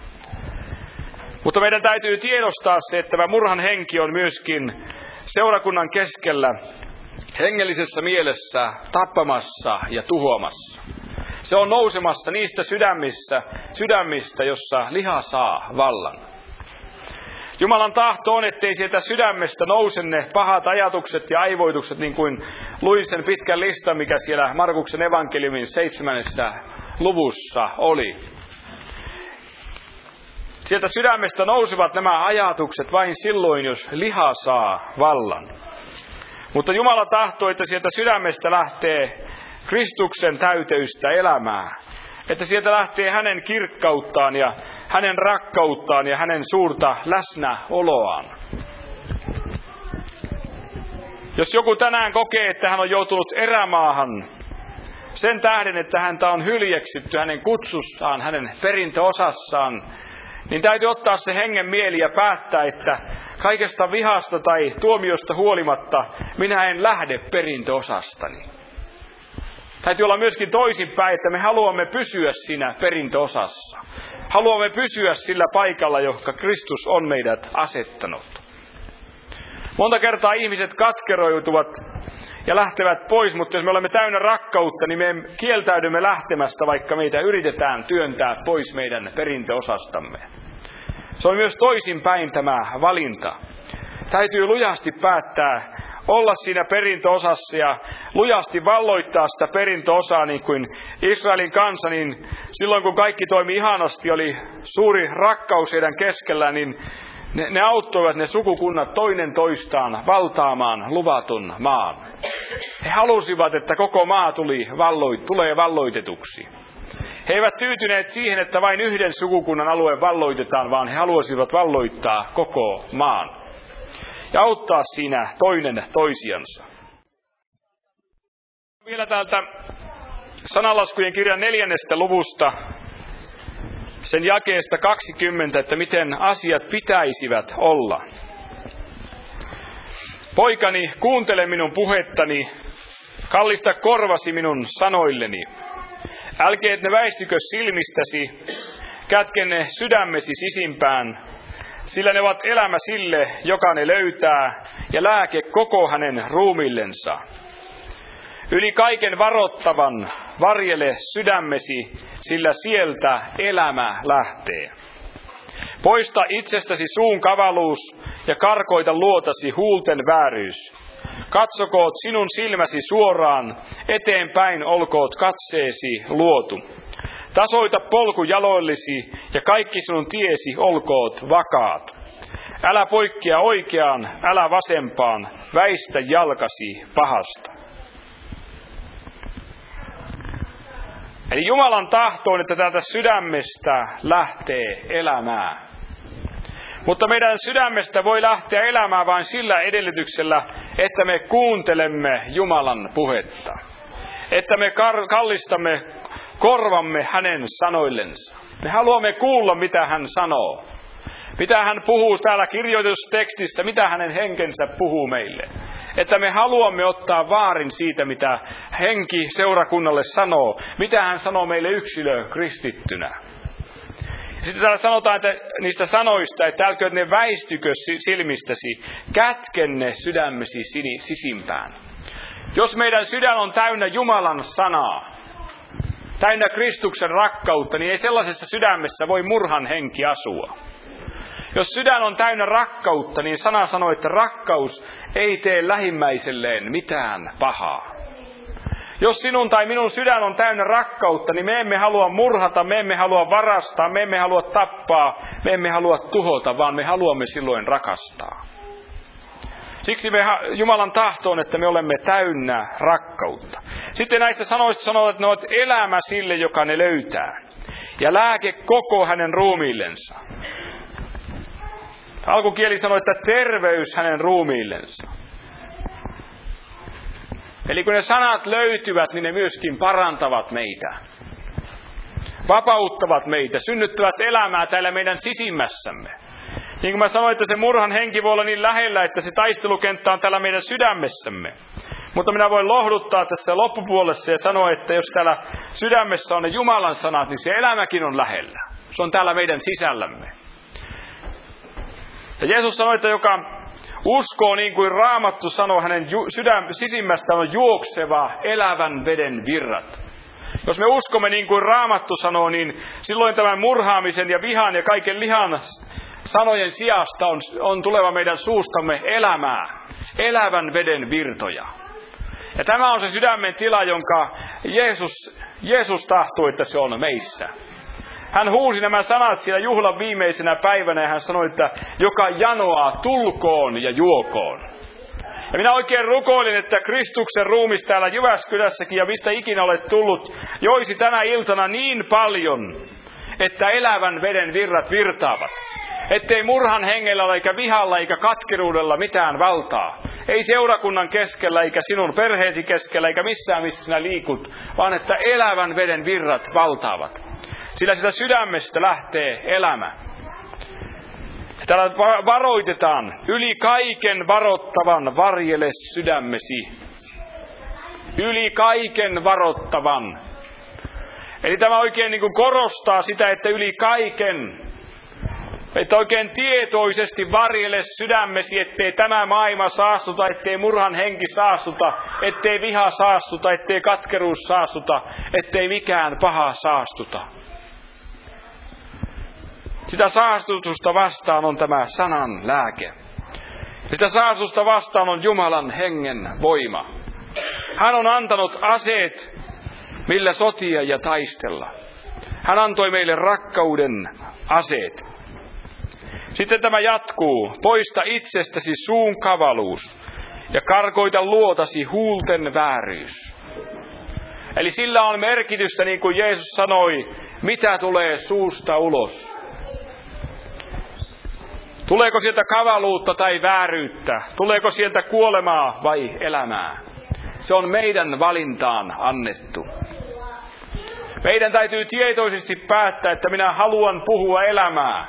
Mutta meidän täytyy tiedostaa se, että tämä murhan henki on myöskin seurakunnan keskellä hengellisessä mielessä tappamassa ja tuhoamassa. Se on nousemassa niistä sydämistä, jossa liha saa vallan. Jumalan tahto on, ettei sieltä sydämestä nouse ne pahat ajatukset ja aivoitukset, niin kuin luin sen pitkän listan, mikä siellä Markuksen evankeliumin 7. luvussa oli. Sieltä sydämestä nousevat nämä ajatukset vain silloin, jos liha saa vallan. Mutta Jumala tahtoo, että sieltä sydämestä lähtee Kristuksen täyteystä elämää. Että sieltä lähtee hänen kirkkauttaan ja hänen rakkauttaan ja hänen suurta läsnäoloaan. Jos joku tänään kokee, että hän on joutunut erämaahan sen tähden, että häntä on hyljeksitty hänen kutsussaan, hänen perintöosassaan, niin täytyy ottaa se hengen mieli ja päättää, että kaikesta vihasta tai tuomiosta huolimatta minä en lähde perintöosastani. Täytyy olla myöskin toisinpäin, että me haluamme pysyä siinä perintöosassa. Haluamme pysyä sillä paikalla, johon Kristus on meidät asettanut. Monta kertaa ihmiset katkeroituvat ja lähtevät pois, mutta jos me olemme täynnä rakkautta, niin me kieltäydymme lähtemästä, vaikka meitä yritetään työntää pois meidän perintöosastamme. Se on myös toisinpäin tämä valinta. Täytyy lujasti päättää olla siinä perintöosassa ja lujasti valloittaa sitä perintöosaa, niin kuin Israelin kansa, niin silloin kun kaikki toimi ihanasti, oli suuri rakkaus heidän keskellään, niin ne auttoivat ne sukukunnat toinen toistaan valtaamaan luvatun maan. He halusivat, että koko maa tulee valloitetuksi. He eivät tyytyneet siihen, että vain yhden sukukunnan alue valloitetaan, vaan he halusivat valloittaa koko maan ja auttaa siinä toinen toisiansa. Vielä täältä Sananlaskujen kirjan 4. luvusta, sen jakeesta 20, että miten asiat pitäisivät olla. Poikani, kuuntele minun puhettani, kallista korvasi minun sanoilleni. Älkeet ne väistykö silmistäsi, kätke ne sydämesi sisimpään, sillä ne ovat elämä sille, joka ne löytää, ja lääke koko hänen ruumillensa. Yli kaiken varottavan varjele sydämesi, sillä sieltä elämä lähtee. Poista itsestäsi suun kavaluus ja karkoita luotasi huulten vääryys. Katsokoot sinun silmäsi suoraan, eteenpäin olkoot katseesi luotu. Tasoita polku jaloillesi ja kaikki sinun tiesi olkoot vakaat. Älä poikkea oikeaan, älä vasempaan, väistä jalkasi pahasta. Eli Jumalan tahto on, että täältä sydämestä lähtee elämää. Mutta meidän sydämestä voi lähteä elämään vain sillä edellytyksellä, että me kuuntelemme Jumalan puhetta. Että me kallistamme korvamme hänen sanoillensa. Me haluamme kuulla, mitä hän sanoo. Mitä hän puhuu täällä kirjoitustekstissä, mitä hänen henkensä puhuu meille. Että me haluamme ottaa vaarin siitä, mitä henki seurakunnalle sanoo. Mitä hän sanoo meille yksilö kristittynä. Sitten täällä sanotaan, että niistä sanoista, että älkööt ne väistykö silmistäsi, kätke ne sydämesi sisimpään. Jos meidän sydän on täynnä Jumalan sanaa, täynnä Kristuksen rakkautta, niin ei sellaisessa sydämessä voi murhan henki asua. Jos sydän on täynnä rakkautta, niin sana sanoo, että rakkaus ei tee lähimmäiselleen mitään pahaa. Jos sinun tai minun sydän on täynnä rakkautta, niin me emme halua murhata, me emme halua varastaa, me emme halua tappaa, me emme halua tuhota, vaan me haluamme silloin rakastaa. Siksi Jumalan tahto on, että me olemme täynnä rakkautta. Sitten näistä sanoista sanoo, että ne ovat elämä sille, joka ne löytää. Ja lääke koko hänen ruumiillensa. Alkukieli sanoo, että terveys hänen ruumiillensa. Eli kun ne sanat löytyvät, niin ne myöskin parantavat meitä. vapauttavat meitä, synnyttävät elämää täällä meidän sisimmässämme. Niin kuin mä sanoin, että se murhan henki voi olla niin lähellä, että se taistelukenttä on täällä meidän sydämessämme. Mutta minä voin lohduttaa tässä loppupuolessa ja sanoa, että jos täällä sydämessä on ne Jumalan sanat, niin se elämäkin on lähellä. Se on täällä meidän sisällämme. Ja Jeesus sanoi, että joka uskoo niin kuin Raamattu sanoo, hänen sisimmästä on juokseva elävän veden virrat. Jos me uskomme niin kuin Raamattu sanoo, niin silloin tämän murhaamisen ja vihan ja kaiken lihan sanojen sijasta on tuleva meidän suustamme elämää, elävän veden virtoja. Ja tämä on se sydämen tila, jonka Jeesus tahtoo, että se on meissä. Hän huusi nämä sanat siellä juhlan viimeisenä päivänä ja hän sanoi, että joka janoaa, tulkoon ja juokoon. Ja minä oikein rukoilin, että Kristuksen ruumis täällä Jyväskylässäkin ja mistä ikinä olet tullut, joisi tänä iltana niin paljon, että elävän veden virrat virtaavat. Ettei murhan hengellä ole eikä vihalla eikä katkeruudella mitään valtaa. Ei seurakunnan keskellä eikä sinun perheesi keskellä eikä missään missä sinä liikut, vaan että elävän veden virrat valtaavat. Sillä sitä sydämestä lähtee elämä. Täällä varoitetaan, yli kaiken varottavan varjele sydämesi. Yli kaiken varottavan. Eli tämä oikein niin kuin korostaa sitä, että yli kaiken, että oikein tietoisesti varjele sydämesi, ettei tämä maailma saastuta, ettei murhan henki saastuta, ettei viha saastuta, ettei katkeruus saastuta, ettei mikään paha saastuta. Sitä saastutusta vastaan on tämä sanan lääke. Sitä saastutusta vastaan on Jumalan hengen voima. Hän on antanut aseet, millä sotia ja taistella. Hän antoi meille rakkauden aseet. Sitten tämä jatkuu. Poista itsestäsi suun kavaluus ja karkoita luotasi huulten vääryys. Eli sillä on merkitystä, niin kuin Jeesus sanoi, mitä tulee suusta ulos. Tuleeko sieltä kavaluutta tai vääryyttä? Tuleeko sieltä kuolemaa vai elämää? Se on meidän valintaan annettu. Meidän täytyy tietoisesti päättää, että minä haluan puhua elämää.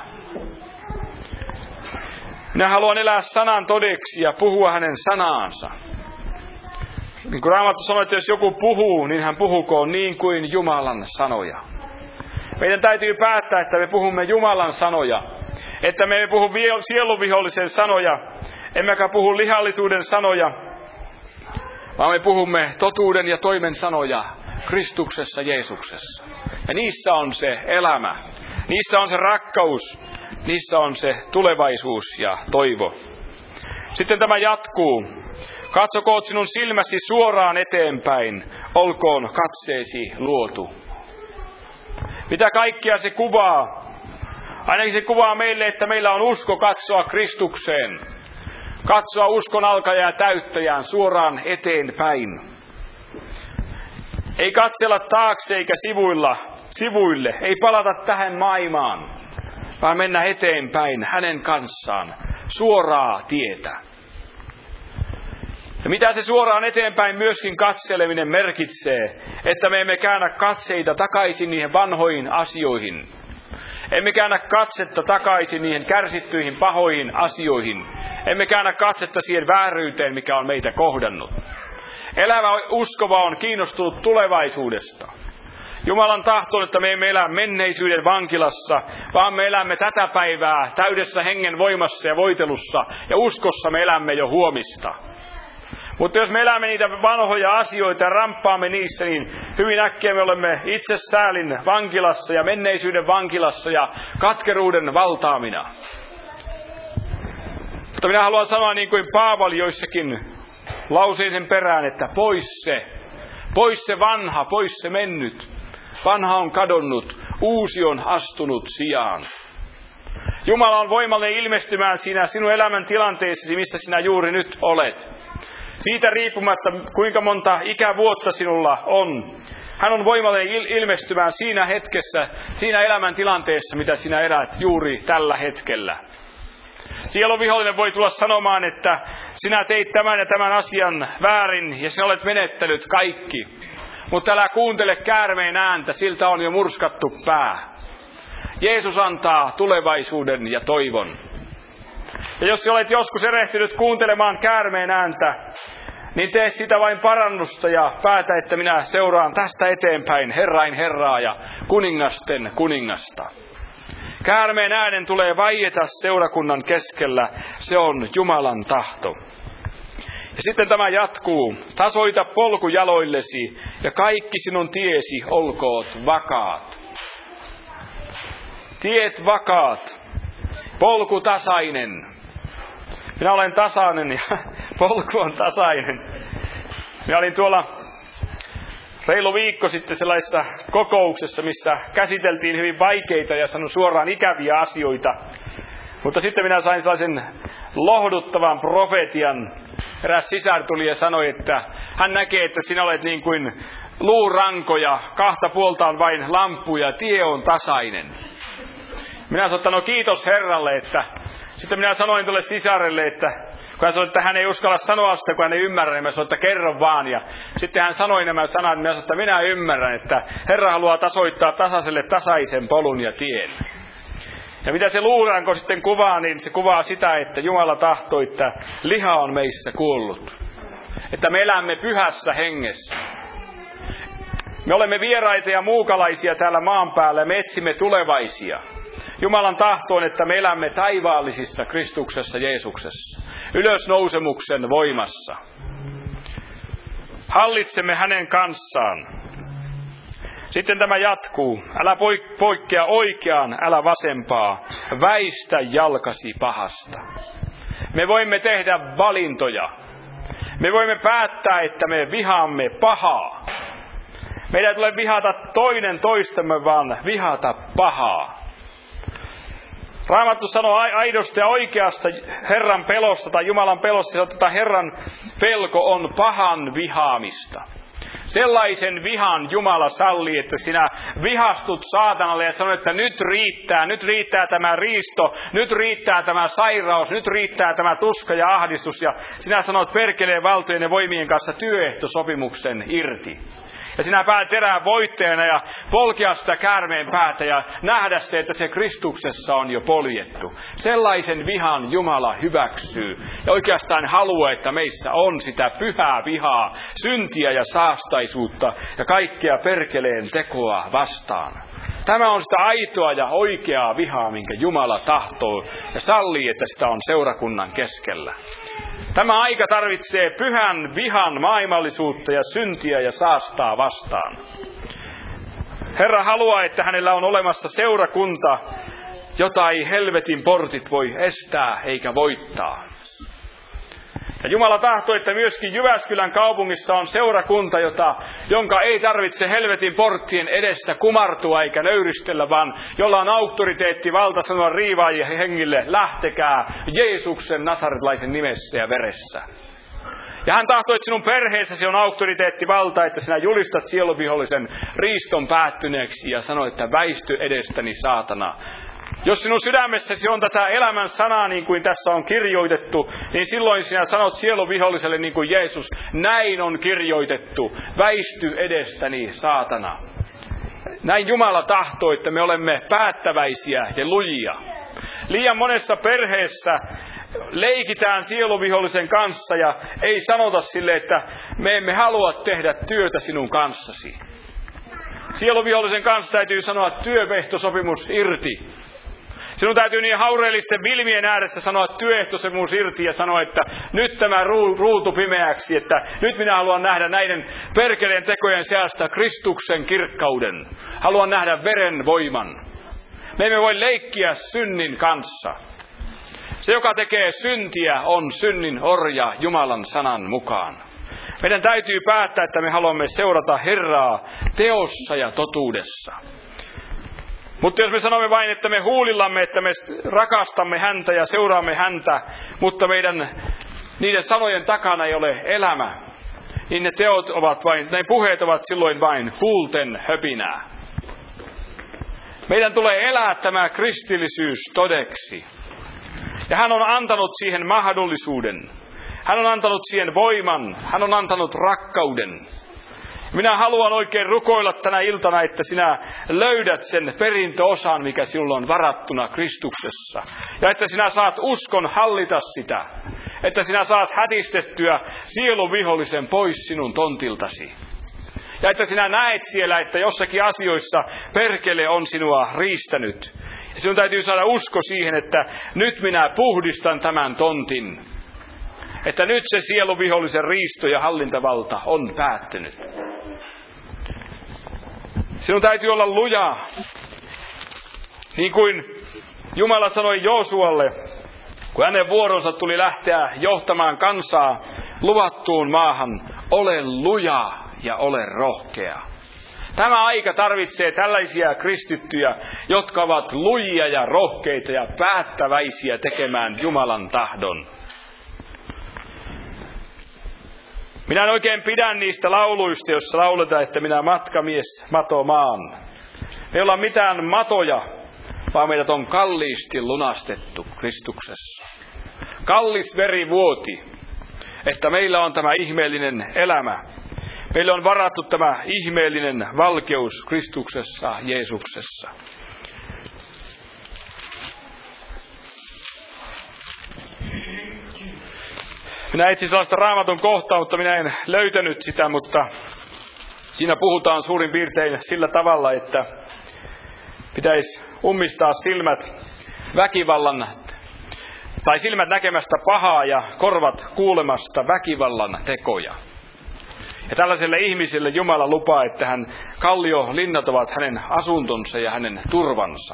Minä haluan elää sanan todeksi ja puhua hänen sanaansa. Niin kuin Raamattu sanoo, että jos joku puhuu, niin hän puhukoon niin kuin Jumalan sanoja. Meidän täytyy päättää, että me puhumme Jumalan sanoja. Että me emme puhu sielunvihollisen sanoja, emmekä puhu lihallisuuden sanoja, vaan me puhumme totuuden ja toimen sanoja Kristuksessa Jeesuksessa. Ja niissä on se elämä, niissä on se rakkaus, niissä on se tulevaisuus ja toivo. Sitten tämä jatkuu. Katsokoot sinun silmäsi suoraan eteenpäin, olkoon katseesi luotu. Mitä kaikkia se kuvaa? Ainakin se kuvaa meille, että meillä on usko katsoa Kristukseen. Katsoa uskon alkajaa ja täyttäjään suoraan eteenpäin. Ei katsella taakse eikä sivuille. Ei palata tähän maailmaan, vaan mennä eteenpäin hänen kanssaan. Suoraa tietä. Ja mitä se suoraan eteenpäin myöskin katseleminen merkitsee, että me emme käännä katseita takaisin niihin vanhoihin asioihin. Emme käännä katsetta takaisin niihin kärsittyihin pahoihin asioihin. Emme käännä katsetta siihen vääryyteen, mikä on meitä kohdannut. Elävä uskova on kiinnostunut tulevaisuudesta. Jumalan tahto on, että me emme elä menneisyyden vankilassa, vaan me elämme tätä päivää täydessä hengen voimassa ja voitelussa, ja uskossa me elämme jo huomista. Mutta jos me elämme niitä vanhoja asioita ja ramppaamme niissä, niin hyvin äkkiä me olemme itsesäälin vankilassa ja menneisyyden vankilassa ja katkeruuden valtaamina. Mutta minä haluan sanoa niin kuin Paavali joissakin lauseiden perään, että pois se vanha, pois se mennyt. Vanha on kadonnut, uusi on astunut sijaan. Jumala on voimallinen ilmestymään siinä sinun elämän tilanteessasi, missä sinä juuri nyt olet. Siitä riippumatta, kuinka monta ikävuotta sinulla on. Hän on voimallinen ilmestymään siinä hetkessä, siinä elämän tilanteessa, mitä sinä elät juuri tällä hetkellä. Sielun vihollinen voi tulla sanomaan, että sinä teit tämän ja tämän asian väärin ja sinä olet menettänyt kaikki. Mutta älä kuuntele käärmeen ääntä, siltä on jo murskattu pää. Jeesus antaa tulevaisuuden ja toivon. Ja jos olet joskus erehtynyt kuuntelemaan käärmeen ääntä, niin tee sitä vain parannusta ja päätä, että minä seuraan tästä eteenpäin Herrain Herraa ja kuningasten kuningasta. Käärmeen äänen tulee vaieta seurakunnan keskellä, se on Jumalan tahto. Ja sitten tämä jatkuu, tasoita polku jaloillesi ja kaikki sinun tiesi olkoot vakaat. Tiet vakaat, polku tasainen. Minä olen tasainen ja polku on tasainen. Minä olin tuolla reilu viikko sitten sellaisessa kokouksessa, missä käsiteltiin hyvin vaikeita ja sanon suoraan ikäviä asioita. Mutta sitten minä sain sellaisen lohduttavan profetian. Eräs sisar tuli ja sanoi, että hän näkee, että sinä olet niin kuin luurankoja, kahta puolta on vain lamppuja, tie on tasainen. Minä sanoin, että no kiitos Herralle, että sitten minä sanoin tuolle sisarelle, että kun hän sanoi, että hän ei uskalla sanoa sitä, kun hän ei ymmärrä, niin mä sanoin, että kerro vaan. Ja sitten hän sanoi nämä sanat, niin minä sanoin, että minä ymmärrän, että Herra haluaa tasoittaa tasaiselle tasaisen polun ja tien. Ja mitä se luuranko sitten kuvaa, niin se kuvaa sitä, että Jumala tahtoo, että liha on meissä kuollut. Että me elämme pyhässä hengessä. Me olemme vieraita ja muukalaisia täällä maan päällä ja me etsimme tulevaisia. Jumalan tahto on, että me elämme taivaallisissa Kristuksessa Jeesuksessa, ylösnousemuksen voimassa. Hallitsemme hänen kanssaan. Sitten tämä jatkuu. Älä poikkea oikeaan, älä vasempaa. Väistä jalkasi pahasta. Me voimme tehdä valintoja. Me voimme päättää, että me vihaamme pahaa. Meidän ei tule vihata toinen toistamme, vaan vihata pahaa. Raamattu sanoo aidosta ja oikeasta Herran pelosta tai Jumalan pelosta, että Herran pelko on pahan vihaamista. Sellaisen vihan Jumala sallii, että sinä vihastut saatanalle ja sanot, että nyt riittää tämä riisto, nyt riittää tämä sairaus, nyt riittää tämä tuska ja ahdistus. Ja sinä sanot perkeleen valtojen ja voimien kanssa työehtosopimuksen irti. Ja sinä päät erään voittajana ja polkea sitä käärmeen päätä ja nähdä se, että se Kristuksessa on jo poljettu. Sellaisen vihan Jumala hyväksyy ja oikeastaan haluaa, että meissä on sitä pyhää vihaa, syntiä ja saastaisuutta ja kaikkea perkeleen tekoa vastaan. Tämä on sitä aitoa ja oikeaa vihaa, minkä Jumala tahtoo ja sallii, että sitä on seurakunnan keskellä. Tämä aika tarvitsee pyhän vihan maailmallisuutta ja syntiä ja saastaa vastaan. Herra haluaa, että hänellä on olemassa seurakunta, jota ei helvetin portit voi estää eikä voittaa. Ja Jumala tahtoo, että myöskin Jyväskylän kaupungissa on seurakunta, jonka ei tarvitse helvetin porttien edessä kumartua eikä nöyristellä, vaan jolla on auktoriteetti valta sanoa riivaajien hengille, lähtekää Jeesuksen nasaretlaisen nimessä ja veressä. Ja hän tahtoo, että sinun perheessäsi on auktoriteetti valta, että sinä julistat sieluvihollisen riiston päättyneeksi ja sanoo, että väisty edestäni saatana. Jos sinun sydämessäsi on tätä elämän sanaa, niin kuin tässä on kirjoitettu, niin silloin sinä sanot sieluviholliselle niin kuin Jeesus, näin on kirjoitettu, väisty edestäni saatana. Näin Jumala tahtoo, että me olemme päättäväisiä ja lujia. Liian monessa perheessä leikitään sieluvihollisen kanssa ja ei sanota sille, että me emme halua tehdä työtä sinun kanssasi. Sieluvihollisen kanssa täytyy sanoa työehtosopimus irti. Sinun täytyy niin haureellisten vilmien ääressä sanoa työehtosopimus irti ja sanoa, että nyt tämä ruutu pimeäksi, että nyt minä haluan nähdä näiden perkeleen tekojen seasta Kristuksen kirkkauden. Haluan nähdä veren voiman. Me emme voi leikkiä synnin kanssa. Se, joka tekee syntiä, on synnin orja Jumalan sanan mukaan. Meidän täytyy päättää, että me haluamme seurata Herraa teossa ja totuudessa. Mutta jos me sanomme vain, että me huulillamme, että me rakastamme häntä ja seuraamme häntä, mutta niiden sanojen takana ei ole elämä, niin ne puheet ovat silloin vain huulten höpinää. Meidän tulee elää tämä kristillisyys todeksi. Ja hän on antanut siihen mahdollisuuden. Hän on antanut siihen voiman. Hän on antanut rakkauden. Minä haluan oikein rukoilla tänä iltana, että sinä löydät sen perintöosan, mikä sinulla on varattuna Kristuksessa. Ja että sinä saat uskon hallita sitä. Että sinä saat hätistettyä sielun vihollisen pois sinun tontiltasi. Ja että sinä näet siellä, että jossakin asioissa perkele on sinua riistänyt. Ja sinun täytyy saada usko siihen, että nyt minä puhdistan tämän tontin. Että nyt se sieluvihollisen riisto ja hallintavalta on päättynyt. Sinun täytyy olla luja. Niin kuin Jumala sanoi Joosualle, kun hänen vuoronsa tuli lähteä johtamaan kansaa luvattuun maahan, ole luja ja ole rohkea. Tämä aika tarvitsee tällaisia kristittyjä, jotka ovat lujia ja rohkeita ja päättäväisiä tekemään Jumalan tahdon. Minä en oikein pidä niistä lauluista, joissa lauletaan, että minä matkamies mato maan. Me ei olla mitään matoja, vaan meidät on kalliisti lunastettu Kristuksessa. Kallis veri vuoti, että meillä on tämä ihmeellinen elämä. Meille on varattu tämä ihmeellinen valkeus Kristuksessa, Jeesuksessa. Minä etsin sellaista Raamatun kohtaa, mutta minä en löytänyt sitä, mutta siinä puhutaan suurin piirtein sillä tavalla, että pitäisi ummistaa silmät väkivallan, tai silmät näkemästä pahaa ja korvat kuulemasta väkivallan tekoja. Ja tällaiselle ihmiselle Jumala lupaa, että kalliolinnat ovat hänen asuntonsa ja hänen turvansa.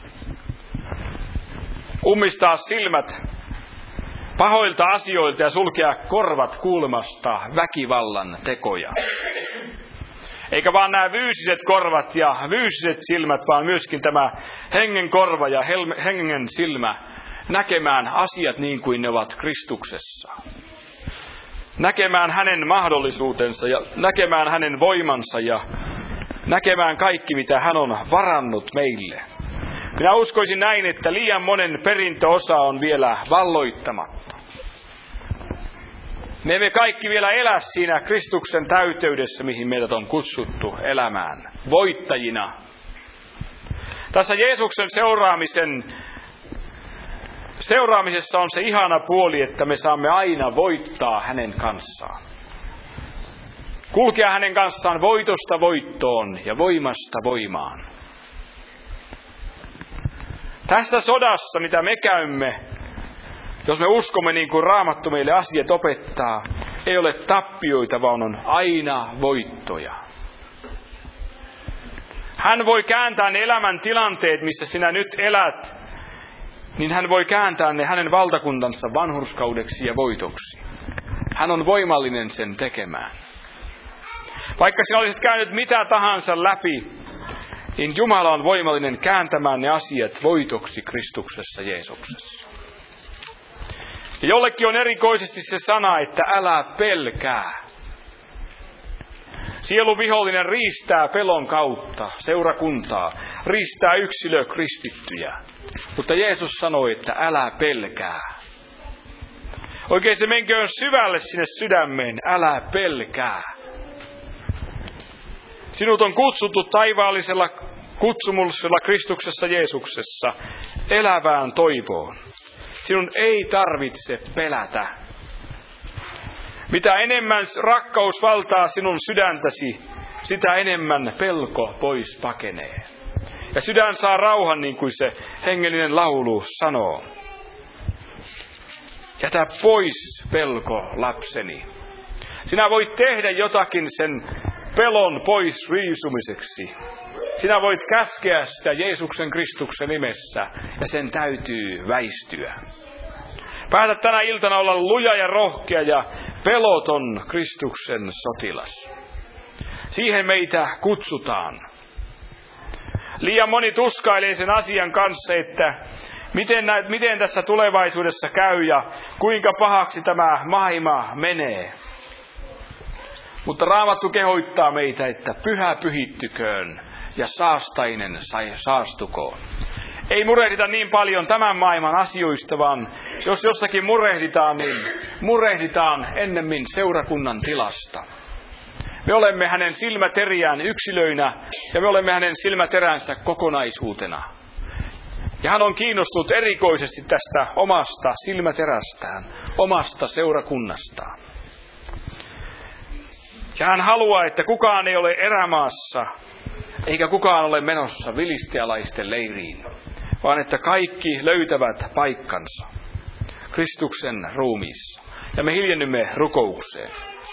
Ummistaa silmät pahoilta asioilta ja sulkea korvat kuulemasta väkivallan tekoja. Eikä vaan nämä fyysiset korvat ja fyysiset silmät, vaan myöskin tämä hengen korva ja hengen silmä näkemään asiat niin kuin ne ovat Kristuksessa. Näkemään hänen mahdollisuutensa ja näkemään hänen voimansa ja näkemään kaikki, mitä hän on varannut meille. Minä uskoisin näin, että liian monen perintöosa on vielä valloittamatta. Me emme kaikki vielä elä siinä Kristuksen täyteydessä, mihin meidät on kutsuttu elämään, voittajina. Tässä Jeesuksen seuraamisessa on se ihana puoli, että me saamme aina voittaa hänen kanssaan. Kulkea hänen kanssaan voitosta voittoon ja voimasta voimaan. Tässä sodassa, mitä me käymme, jos me uskomme niin kuin Raamattu meille asiat opettaa, ei ole tappioita, vaan on aina voittoja. Hän voi kääntää ne elämän tilanteet, missä sinä nyt elät, niin hän voi kääntää ne hänen valtakuntansa vanhurskaudeksi ja voitoksi. Hän on voimallinen sen tekemään. Vaikka sinä olisit käynyt mitä tahansa läpi, niin Jumala on voimallinen kääntämään ne asiat voitoksi Kristuksessa Jeesuksessa. Ja jollekin on erikoisesti se sana, että älä pelkää. Sielun vihollinen riistää pelon kautta seurakuntaa, riistää yksilö kristittyjä. Mutta Jeesus sanoi, että älä pelkää. Oikein se menköön syvälle sinne sydämeen, älä pelkää. Sinut on kutsuttu taivaallisella kutsumuksella Kristuksessa Jeesuksessa elävään toivoon. Sinun ei tarvitse pelätä. Mitä enemmän rakkaus valtaa sinun sydäntäsi, sitä enemmän pelko pois pakenee. Ja sydän saa rauhan, niin kuin se hengellinen laulu sanoo. Jätä pois pelko, lapseni. Sinä voit tehdä jotakin sen pelon pois riisumiseksi. Sinä voit käskeä sitä Jeesuksen Kristuksen nimessä, ja sen täytyy väistyä. Päätä tänä iltana olla luja ja rohkea ja peloton Kristuksen sotilas. Siihen meitä kutsutaan. Liian moni tuskailee sen asian kanssa, että miten tässä tulevaisuudessa käy ja kuinka pahaksi tämä maailma menee. Mutta Raamattu kehoittaa meitä, että pyhä pyhittyköön ja saastainen saastukoon. Ei murehdita niin paljon tämän maailman asioista, vaan jos jossakin murehditaan, niin murehditaan ennemmin seurakunnan tilasta. Me olemme hänen silmäteriään yksilöinä ja me olemme hänen silmäteränsä kokonaisuutena. Ja hän on kiinnostunut erikoisesti tästä omasta silmäterästään, omasta seurakunnastaan. Ja hän haluaa, että kukaan ei ole erämaassa, eikä kukaan ole menossa vilistealaisten leiriin, vaan että kaikki löytävät paikkansa Kristuksen ruumiissa. Ja me hiljennymme rukoukseen.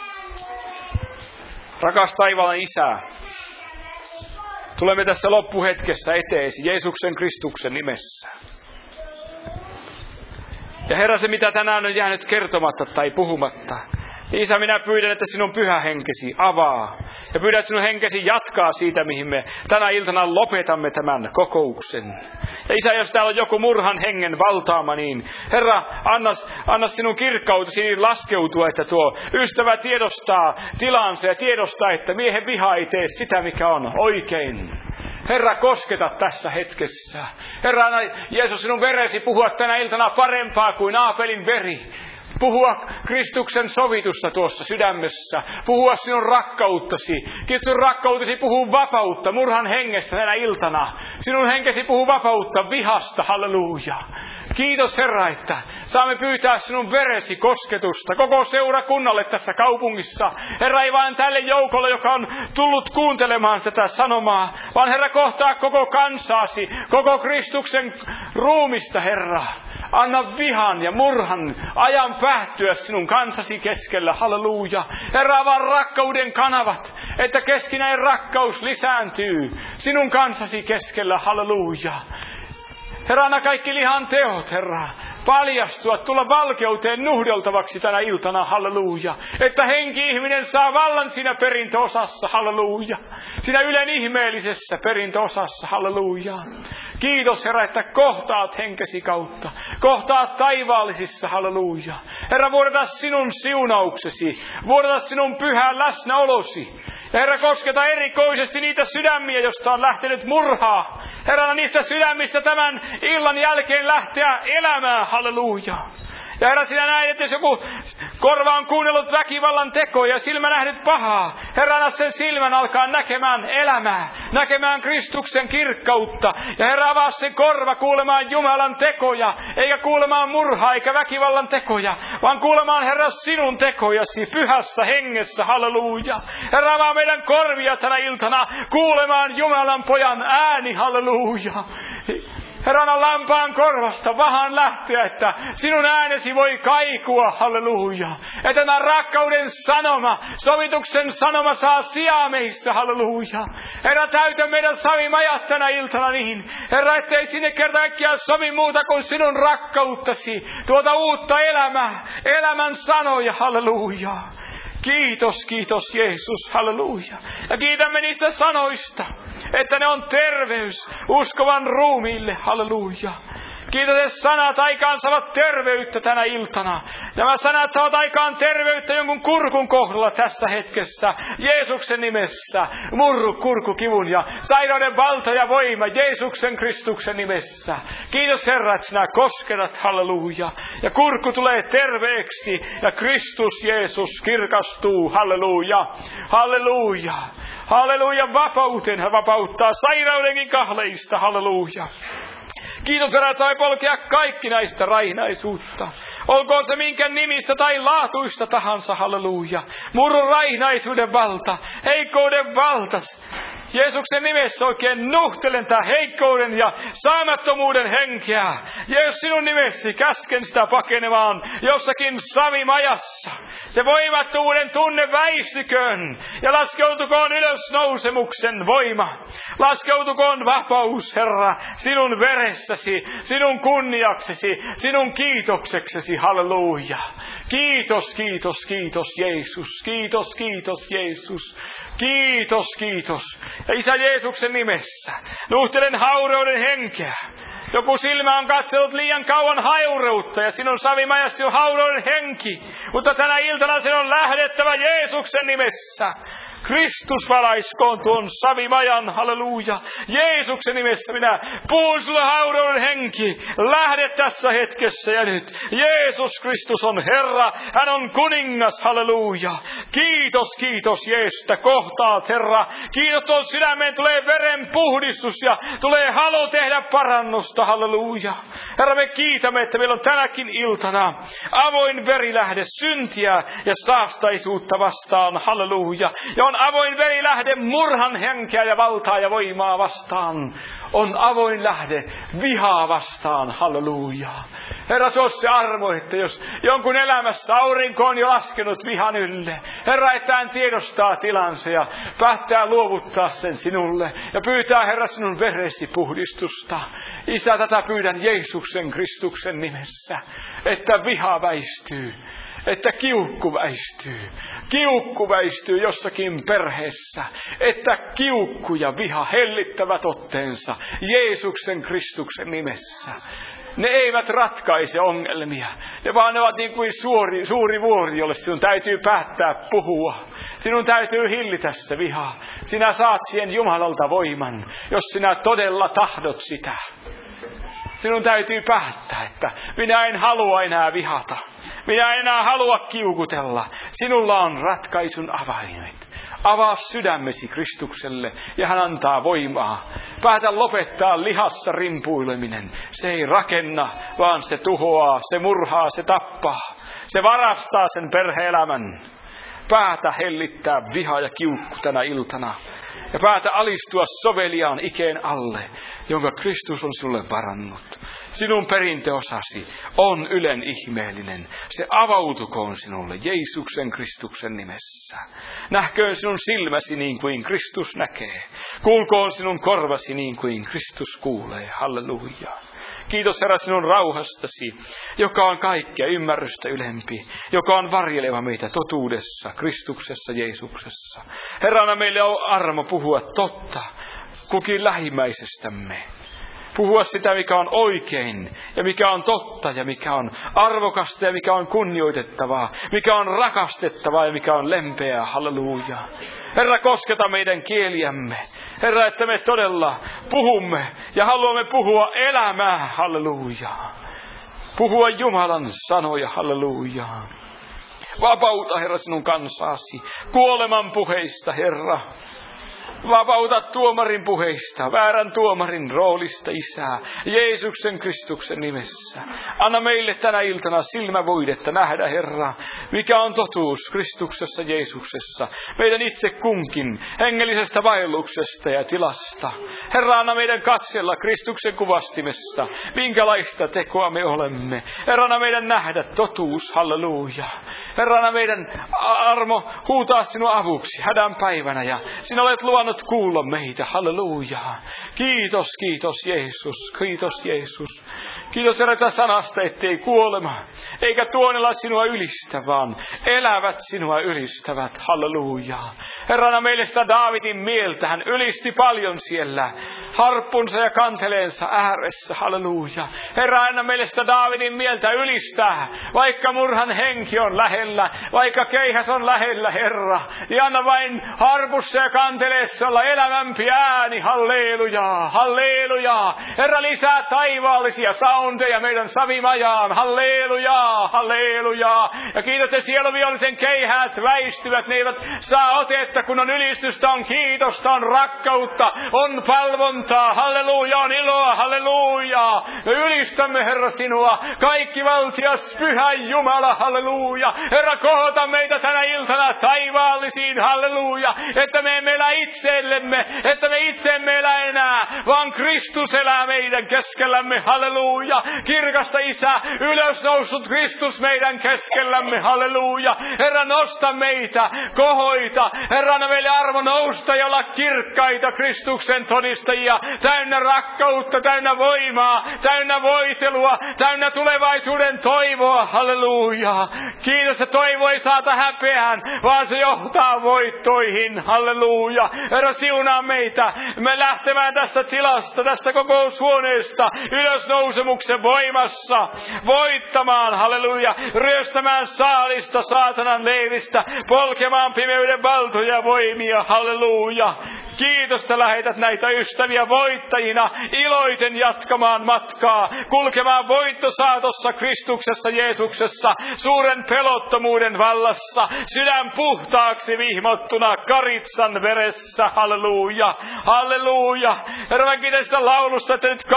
Rakas taivaan Isä, tulemme tässä loppuhetkessä eteesi Jeesuksen Kristuksen nimessä. Ja Herra, se mitä tänään on jäänyt kertomatta tai puhumatta, Isä, minä pyydän, että sinun pyhä henkesi avaa. Ja pyydän, että sinun henkesi jatkaa siitä, mihin me tänä iltana lopetamme tämän kokouksen. Ja Isä, jos täällä on joku murhan hengen valtaama, niin Herra, anna sinun kirkkautesi laskeutua, että tuo ystävä tiedostaa tilansa ja tiedostaa, että miehen viha ei tee sitä, mikä on oikein. Herra, kosketa tässä hetkessä. Herra, Jeesus, sinun veresi puhua tänä iltana parempaa kuin Aapelin veri. Puhua Kristuksen sovitusta tuossa sydämessä. Puhua sinun rakkauttasi. Sinun rakkautesi puhuu vapautta murhan hengestä tänä iltana. Sinun henkesi puhuu vapautta vihasta. Halleluja. Kiitos Herra, että saamme pyytää sinun veresi kosketusta koko seurakunnalle tässä kaupungissa. Herra, ei vain tälle joukolle, joka on tullut kuuntelemaan tätä sanomaa, vaan Herra kohtaa koko kansaasi, koko Kristuksen ruumista, Herra. Anna vihan ja murhan ajan päättyä sinun kansasi keskellä. Halleluja. Herra, avaa rakkauden kanavat, että keskinäinen rakkaus lisääntyy sinun kansasi keskellä. Halleluja. Herra, anna kaikki lihan teot, Herra, paljastua, tulla valkeuteen nuhdeltavaksi tänä iltana, halleluja. Että henki-ihminen saa vallan siinä perintöosassa, halleluja. Siinä Ylen ihmeellisessä perintöosassa, halleluja. Kiitos, Herra, että kohtaat henkesi kautta, kohtaat taivaallisissa, halleluja. Herra, vuodata sinun siunauksesi, vuodata sinun pyhää läsnäolosi. Ja Herra, kosketa erikoisesti niitä sydämiä, joista on lähtenyt murhaa. Herra, niistä sydämistä tämän illan jälkeen lähteä elämään, halleluja. Ja Herra, sinä näet, että jos joku korva on kuunnellut väkivallan tekoja ja silmä nähnyt pahaa, Herra, anna sen silmän alkaa näkemään elämää, näkemään Kristuksen kirkkautta. Ja Herra, avaa sen korva kuulemaan Jumalan tekoja, eikä kuulemaan murhaa eikä väkivallan tekoja, vaan kuulemaan, Herra, sinun tekojasi pyhässä hengessä, halleluja. Herra, avaa meidän korvia tänä iltana kuulemaan Jumalan pojan ääni, halleluja. Herra, anna lampaan korvasta vahan lähteä, että sinun äänesi voi kaikua, halleluja. Että tämä rakkauden sanoma, sovituksen sanoma saa sijaa meissä, halleluja. Herra, täytä meidän savimajat tänä iltana niin. Herra, ettei sinne kerta kaikkiaan sovi muuta kuin sinun rakkauttasi, tuota uutta elämää, elämän sanoja, halleluja. Kiitos, kiitos Jeesus, halleluja. Ja kiitämme niistä sanoista, että ne on terveys uskovan ruumiille, halleluja. Kiitos, että sanat aikaansaavat terveyttä tänä iltana. Nämä sanat saavat aikaan terveyttä jonkun kurkun kohdalla tässä hetkessä. Jeesuksen nimessä. Murru kurkukivun ja sairauden valta ja voima Jeesuksen Kristuksen nimessä. Kiitos Herra, että sinä kosketat, halleluja. Ja kurkku tulee terveeksi ja Kristus Jeesus kirkastuu, halleluja. Halleluja. Halleluja, vapauteen hän vapauttaa sairaudenkin kahleista, halleluja. Kiitos Herra, että voi polkea kaikki näistä raihnaisuutta. Olkoon se minkä nimistä tai laatuista tahansa, halleluja. Murru raihnaisuuden valta, heikkouden valtas. Jeesuksen nimessä oikein nuhtelen tää heikkouden ja saamattomuuden henkeä. Jeesus, sinun nimessi käsken sitä pakenemaan jossakin savimajassa. Se voimattomuuden tunne väistyköön ja laskeutukoon ylösnousemuksen voima. Laskeutukoon vapaus, Herra, sinun veressäsi, sinun kunniaksesi, sinun kiitokseksesi, halleluja. Kiitos, kiitos, kiitos Jeesus, kiitos, kiitos Jeesus. Kiitos, kiitos. Ja Isä Jeesuksen nimessä nuhtelen haureuden henkeä. Joku silmä on katsellut liian kauan haureutta ja sinun savimajasi on haureuden henki. Mutta tänä iltana sen on lähdettävä Jeesuksen nimessä. Kristus valaiskoon tuon savimajan, halleluja. Jeesuksen nimessä minä puhun sulle haureuden henki. Lähde tässä hetkessä ja nyt. Jeesus Kristus on Herra. Hän on kuningas, halleluja. Kiitos Jeesus, että kohtaat, Herra. Kiitos, tuon sydämeen tulee veren puhdistus ja tulee halu tehdä parannusta, halleluja. Herra, me kiitämme, että meillä on tänäkin iltana avoin verilähde syntiä ja saastaisuutta vastaan, halleluja. Ja on avoin verilähde murhan henkeä ja valtaa ja voimaa vastaan. On avoin lähde vihaa vastaan, halleluja. Herra, se on se armo, että jos jonkun elämässä aurinko on jo laskenut vihan ylle. Herra, että hän tiedostaa tilansa ja päättää luovuttaa sen sinulle. Ja pyytää, Herra, sinun veresi puhdistusta. Isä, tätä pyydän Jeesuksen Kristuksen nimessä, että viha väistyy. Että kiukku väistyy jossakin perheessä, että kiukku ja viha hellittävät otteensa Jeesuksen Kristuksen nimessä. Ne eivät ratkaise ongelmia, ne ovat niin kuin suuri vuori, jolle sinun täytyy päättää puhua. Sinun täytyy hillitä se viha. Sinä saat siihen Jumalalta voiman, jos sinä todella tahdot sitä. Sinun täytyy päättää, että minä en halua enää vihata. Minä en enää halua kiukutella. Sinulla on ratkaisun avaimet. Avaa sydämesi Kristukselle ja hän antaa voimaa. Päätä lopettaa lihassa rimpuileminen. Se ei rakenna, vaan se tuhoaa, se murhaa, se tappaa. Se varastaa sen perhe-elämän. Päätä hellittää viha ja kiukku tänä iltana. Ja päätä alistua soveliaan ikeen alle, jonka Kristus on sinulle varannut. Sinun perintöosasi on ylen ihmeellinen. Se avautukoon sinulle Jeesuksen Kristuksen nimessä. Nähköön sinun silmäsi niin kuin Kristus näkee. Kuulkoon sinun korvasi niin kuin Kristus kuulee. Halleluja. Kiitos, Herra, sinun rauhastasi, joka on kaikkea ymmärrystä ylempi, joka on varjeleva meitä totuudessa, Kristuksessa, Jeesuksessa. Herra, anna meille on armo puhua totta kukin lähimmäisestämme. Puhua sitä, mikä on oikein ja mikä on totta ja mikä on arvokasta ja mikä on kunnioitettavaa, mikä on rakastettavaa ja mikä on lempeää. Halleluja. Herra, kosketa meidän kieliämme. Herra, että me todella puhumme ja haluamme puhua elämää. Halleluja. Puhua Jumalan sanoja. Halleluja. Vapauta, Herra, sinun kansaasi kuoleman puheista, Herra. Vapauta tuomarin puheista, väärän tuomarin roolista, Isää, Jeesuksen Kristuksen nimessä. Anna meille tänä iltana silmävoidetta nähdä, Herra, mikä on totuus Kristuksessa, Jeesuksessa, meidän itse kunkin hengellisestä vaelluksesta ja tilasta. Herra, anna meidän katsella Kristuksen kuvastimessa, minkälaista tekoa me olemme. Herra, anna meidän nähdä totuus, halleluja. Herra, anna meidän armo huutaa sinua avuksi hädän päivänä ja sinä olet luvannut kuulla meitä, halleluja. Kiitos Jeesus, kiitos Jeesus. Kiitos, Herra, tästä sanasta, ettei kuolema, eikä tuonella sinua ylistä, vaan elävät sinua ylistävät, halleluja. Herra, anna meille sitä Daavidin mieltä, hän ylisti paljon siellä, harppunsa ja kanteleensa ääressä, halleluja. Herra, anna meille sitä Daavidin mieltä ylistää, vaikka murhan henki on lähellä, vaikka keihäs on lähellä, Herra, niin anna vain harpussa ja kanteleessa olla elävämpi ääni, halleluja, halleluja. Herra, lisää taivaallisia soundeja meidän savimajaan, halleluja, halleluja. Ja kiitos, että sieluvihollisen keihäät väistyvät, ne eivät saa otetta, kun on ylistystä, on kiitosta, on rakkautta, on palvontaa, halleluja, on iloa, halleluja. Me ylistämme, Herra, sinua, kaikki valtias, pyhä Jumala, halleluja. Herra, kohota meitä tänä iltana taivaallisiin, halleluja, että me emme elä itsellemme, että me itse emme elä enää, vaan Kristus elää meidän keskellämme, halleluja. Kirkasta Isä, ylösnoussut Kristus meidän keskellämme, halleluja. Herra, nosta meitä, kohoita. Herra, anna meille armo nousta ja olla kirkkaita Kristuksen todistajia, täynnä rakkautta, täynnä voimaa, täynnä voitelua, täynnä tulevaisuuden toivoa, halleluja. Kiitos, että toivo ei saata häpeään, vaan se johtaa voittoihin, halleluja. Herra, siunaa meitä. Me lähtemään tästä tilasta, tästä kokoushuoneesta, ylösnousemuksen voimassa, voittamaan, halleluja, ryöstämään saalista saatanan leiristä, polkemaan pimeyden valtoja ja voimia, halleluja. Kiitos, että lähetät näitä ystäviä voittajina, iloiten jatkamaan matkaa, kulkemaan voittosaatossa Kristuksessa Jeesuksessa, suuren pelottomuuden vallassa, sydän puhtaaksi vihmottuna karitsan veressä, halleluja, halleluja. Herra, mä kiitän sitä laulusta, että nyt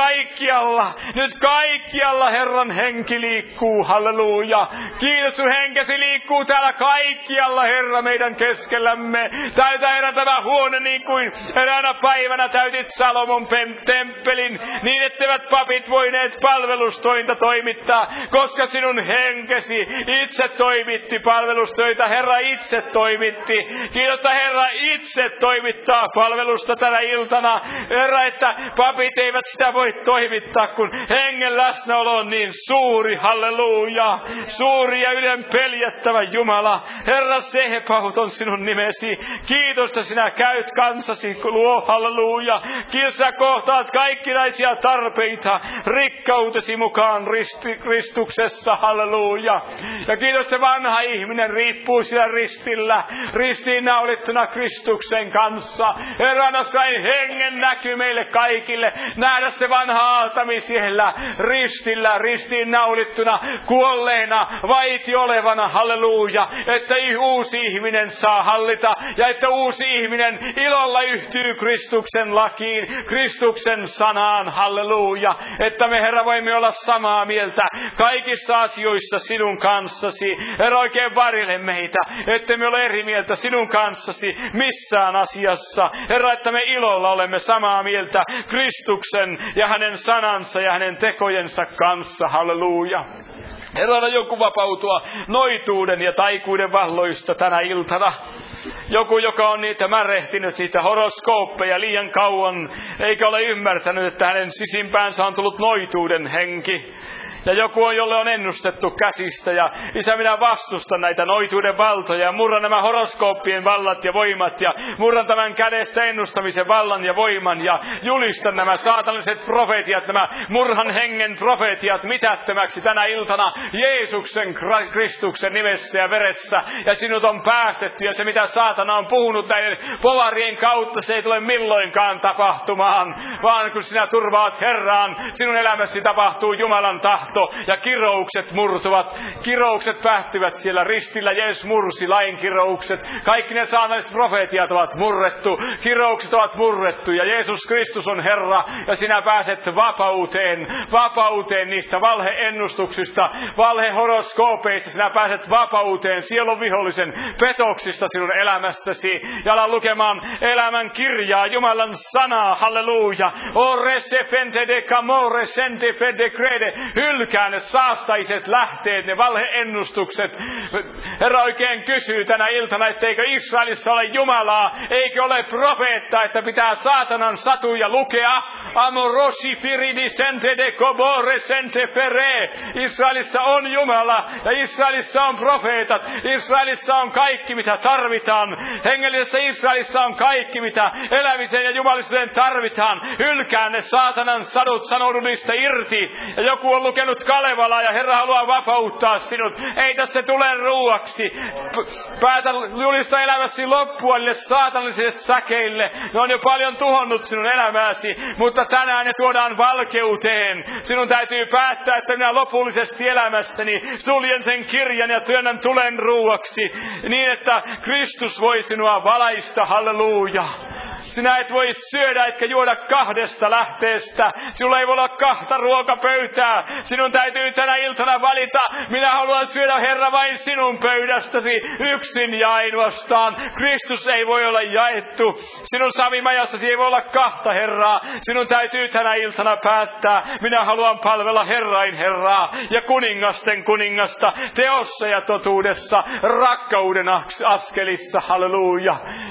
kaikkialla Herran henki liikkuu, halleluja. Kiitos, sun henkesi liikkuu täällä kaikkialla, Herra, meidän keskellämme. Täytä, Herra, tämä huone niin kuin eräänä päivänä täytit Salomon temppelin, niin etteivät papit voineet palvelustointa toimittaa, koska sinun henkesi itse toimitti palvelustöitä. Herra itse toimitti. Kiitos, Herra itse toimittaa palvelusta tänä iltana. Herra, että papit eivät sitä voi toimittaa, kun hengen läsnäolo on niin suuri. Halleluja. Suuri ja ylenpeljättävä Jumala. Herra, Sebaot on sinun nimesi. Kiitos, että sinä käyt kansasi luo. Halleluja. Kiitos, sä kohtaat kaikkinaisia tarpeita rikkautesi mukaan Kristuksessa. Halleluja. Ja kiitos, se vanha ihminen riippuu siellä ristillä, ristiinnaulittuna Kristuksen kanssa. Herra, anna sain hengen näky meille kaikille, nähdä se vanha Aatami siellä ristillä, ristiinnaulittuna, kuolleena, vaiti olevana, halleluja, että uusi ihminen saa hallita, ja että uusi ihminen ilolla yhtyy Kristuksen lakiin, Kristuksen sanaan, halleluja, että me, Herra, voimme olla samaa mieltä kaikissa asioissa sinun kanssasi. Herra, oikein varjele meitä, että me ole eri mieltä sinun kanssasi missään asiassa. Herra, että me ilolla olemme samaa mieltä Kristuksen ja hänen sanansa ja hänen tekojensa kanssa. Halleluja. Herra, joku vapautua noituuden ja taikuuden valloista tänä iltana. Joku, joka on niitä märehtinyt, niitä horoskooppeja liian kauan, eikä ole ymmärtänyt, että hänen sisimpäänsä on tullut noituuden henki. Ja joku on, jolle on ennustettu käsistä. Ja Isä, minä vastustan näitä noituuden valtoja. Ja murran nämä horoskooppien vallat ja voimat. Ja murran tämän kädestä ennustamisen vallan ja voiman. Ja julistan nämä saatanalliset profeetiat, nämä murhan hengen profeetiat mitättömäksi tänä iltana Jeesuksen Kristuksen nimessä ja veressä. Ja sinut on päästetty. Ja se, mitä saatana on puhunut näiden povarien kautta, se ei tule milloinkaan tapahtumaan. Vaan kun sinä turvaat Herraan, sinun elämäsi tapahtuu Jumalan tahto. Ja kiroukset murtuvat. Kiroukset päättyvät siellä ristillä. Jeesus mursi lain kiroukset. Kaikki ne saatanalliset profeetiat ovat murrettu. Kiroukset ovat murrettu. Ja Jeesus Kristus on Herra. Ja sinä pääset vapauteen. Vapauteen niistä valheennustuksista. Valhehoroskoopeista. Sinä pääset vapauteen sielun vihollisen petoksista sinun elämässäsi. Ja ala lukemaan elämän kirjaa. Jumalan sanaa. Halleluja. O resefente de camore sente fede crede. Hylkää ne saastaiset lähteet, ne valheennustukset. Herra oikein kysyy tänä iltana, etteikö Israelissa ole Jumalaa, eikö ole profeetta, että pitää saatanan satuja lukea. Amorosi firidi sente de kobore sente fere. Israelissa on Jumala ja Israelissa on profeetat. Israelissa on kaikki, mitä tarvitaan. Hengellisessä Israelissa on kaikki, mitä elämiseen ja jumalisuuteen tarvitaan. Hylkää ne saatanan sadut, sanoudu niistä irti. Ja joku on lukenut Kalevalaa ja Herra haluaa vapauttaa sinut. Ei tässä tule ruuaksi. Päätä julista elämäsi loppua niille saatanallisille säkeille. Ne on jo paljon tuhonnut sinun elämääsi, mutta tänään ne tuodaan valkeuteen. Sinun täytyy päättää, että minä lopullisesti elämässäni suljen sen kirjan ja työnnän tulen ruuaksi, niin että Kristus voi sinua valaista. Halleluja. Sinä et voi syödä etkä juoda kahdesta lähteestä. Sinulla ei voi olla kahta ruokapöytää. Sinun täytyy tänä iltana valita. Minä haluan syödä, Herra, vain sinun pöydästäsi yksin ja ainoastaan. Kristus ei voi olla jaettu. Sinun savimajassasi ei voi olla kahta Herraa. Sinun täytyy tänä iltana päättää. Minä haluan palvella Herrain Herraa ja kuningasten kuningasta teossa ja totuudessa, rakkauden askelissa. Halleluja.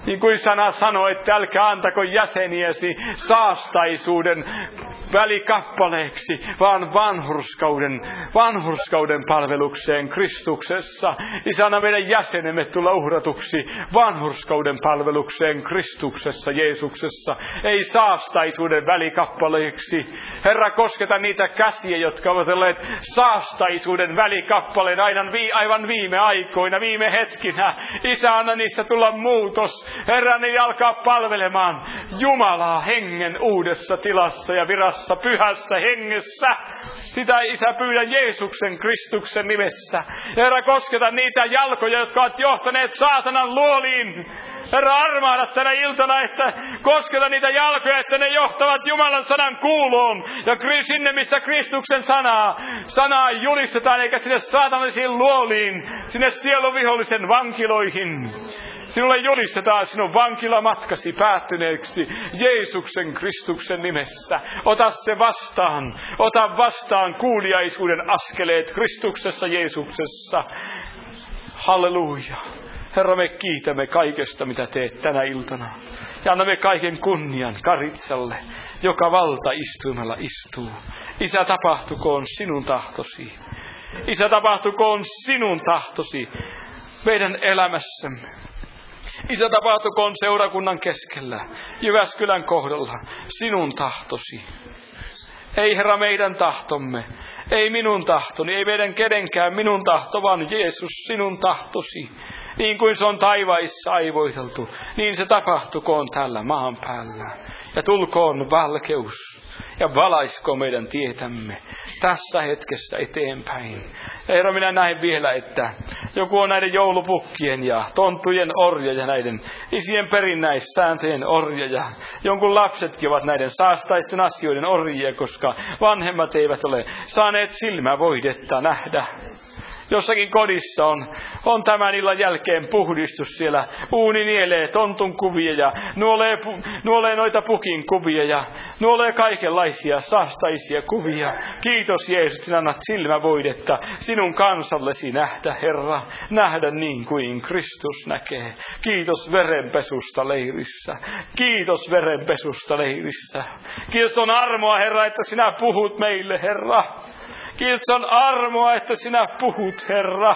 Niin kuin sana sanoo, että älkää antako jäseniäsi saastaisuuden välikappaleeksi, vaan vanhurskauden palvelukseen Kristuksessa. Isä, anna meidän jäsenemme tulla uhratuksi vanhurskauden palvelukseen Kristuksessa, Jeesuksessa. Ei saastaisuuden välikappaleeksi. Herra, kosketa niitä käsiä, jotka ovat olleet saastaisuuden välikappaleen aivan viime aikoina, viime hetkinä. Isä, anna niissä tulla muutos. Herra, niin alkaa palvelemaan Jumalaa hengen uudessa tilassa ja virassa, pyhässä hengessä. Sitä, Isä, pyydän Jeesuksen Kristuksen nimessä. Herra, kosketa niitä jalkoja, jotka ovat johtaneet saatanan luoliin. Herra, armahda tänä iltana, että kosketa niitä jalkoja, että ne johtavat Jumalan sanan kuuloon. Ja sinne, missä Kristuksen sanaa julistetaan, eikä sinne saatanallisiin luoliin, sinne sielun vihollisen vankiloihin. Sinulle julistetaan sinun vankilamatkasi päättyneeksi Jeesuksen Kristuksen nimessä. Ota se vastaan. Ota vastaan kuuliaisuuden askeleet Kristuksessa, Jeesuksessa. Halleluja. Herra, me kiitämme kaikesta, mitä teet tänä iltana. Ja annamme kaiken kunnian Karitsalle, joka valtaistuimella istuu. Isä, tapahtukoon sinun tahtosi. Isä, tapahtukoon sinun tahtosi meidän elämässämme. Isä, tapahtukoon seurakunnan keskellä, Jyväskylän kohdalla, sinun tahtosi. Ei, Herra, meidän tahtomme, ei minun tahtoni, ei meidän kenenkään minun tahto, vaan Jeesus, sinun tahtosi. Niin kuin se on taivaissa aivoiteltu, niin se tapahtukoon tällä maan päällä. Ja tulkoon valkeus ja valaisko meidän tietämme tässä hetkessä eteenpäin. Ja Herra, minä näen vielä, että joku on näiden joulupukkien ja tonttujen orja ja näiden isien perinnäissääntöjen orja. Ja jonkun lapsetkin ovat näiden saastaisten asioiden orjia, koska vanhemmat eivät ole saaneet silmävoidetta nähdä. Jossakin kodissa on tämän illan jälkeen puhdistus siellä. Uuni nielee tontun kuvia ja nuolee noita pukin kuvia ja nuolee kaikenlaisia saastaisia kuvia. Kiitos Jeesus, sinä annat silmävoidetta sinun kansallesi nähdä, Herra. Nähdä niin kuin Kristus näkee. Kiitos verenpesusta leirissä. Kiitos verenpesusta leirissä. Kiitos on armoa, Herra, että sinä puhut meille, Herra. Kiitos on armoa, että sinä puhut, Herra.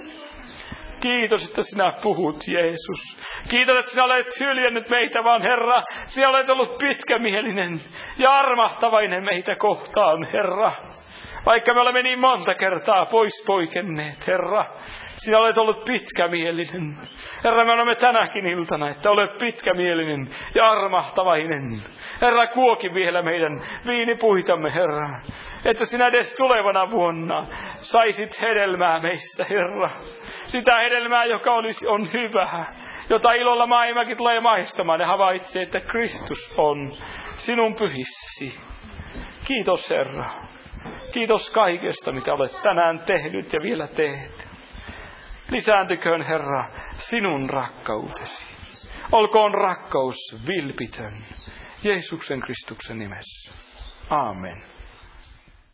Kiitos, että sinä puhut, Jeesus. Kiitos, että sinä olet hyljännyt meitä, vaan Herra, sinä olet ollut pitkämielinen ja armahtavainen meitä kohtaan, Herra. Vaikka me olemme niin monta kertaa pois poikenneet, Herra, sinä olet ollut pitkämielinen. Herra, me olemme tänäkin iltana, että olet pitkämielinen ja armahtavainen. Herra, kuoki vielä meidän viinipuitamme, Herra, että sinä edes tulevana vuonna saisit hedelmää meissä, Herra. Sitä hedelmää, joka on hyvää, jota ilolla maailmakin tulee maistamaan ja havaitsee, että Kristus on sinun pyhissäsi. Kiitos, Herra. Kiitos kaikesta, mitä olet tänään tehnyt ja vielä teet. Lisääntyköön, Herra, sinun rakkautesi. Olkoon rakkaus vilpitön Jeesuksen Kristuksen nimessä. Aamen.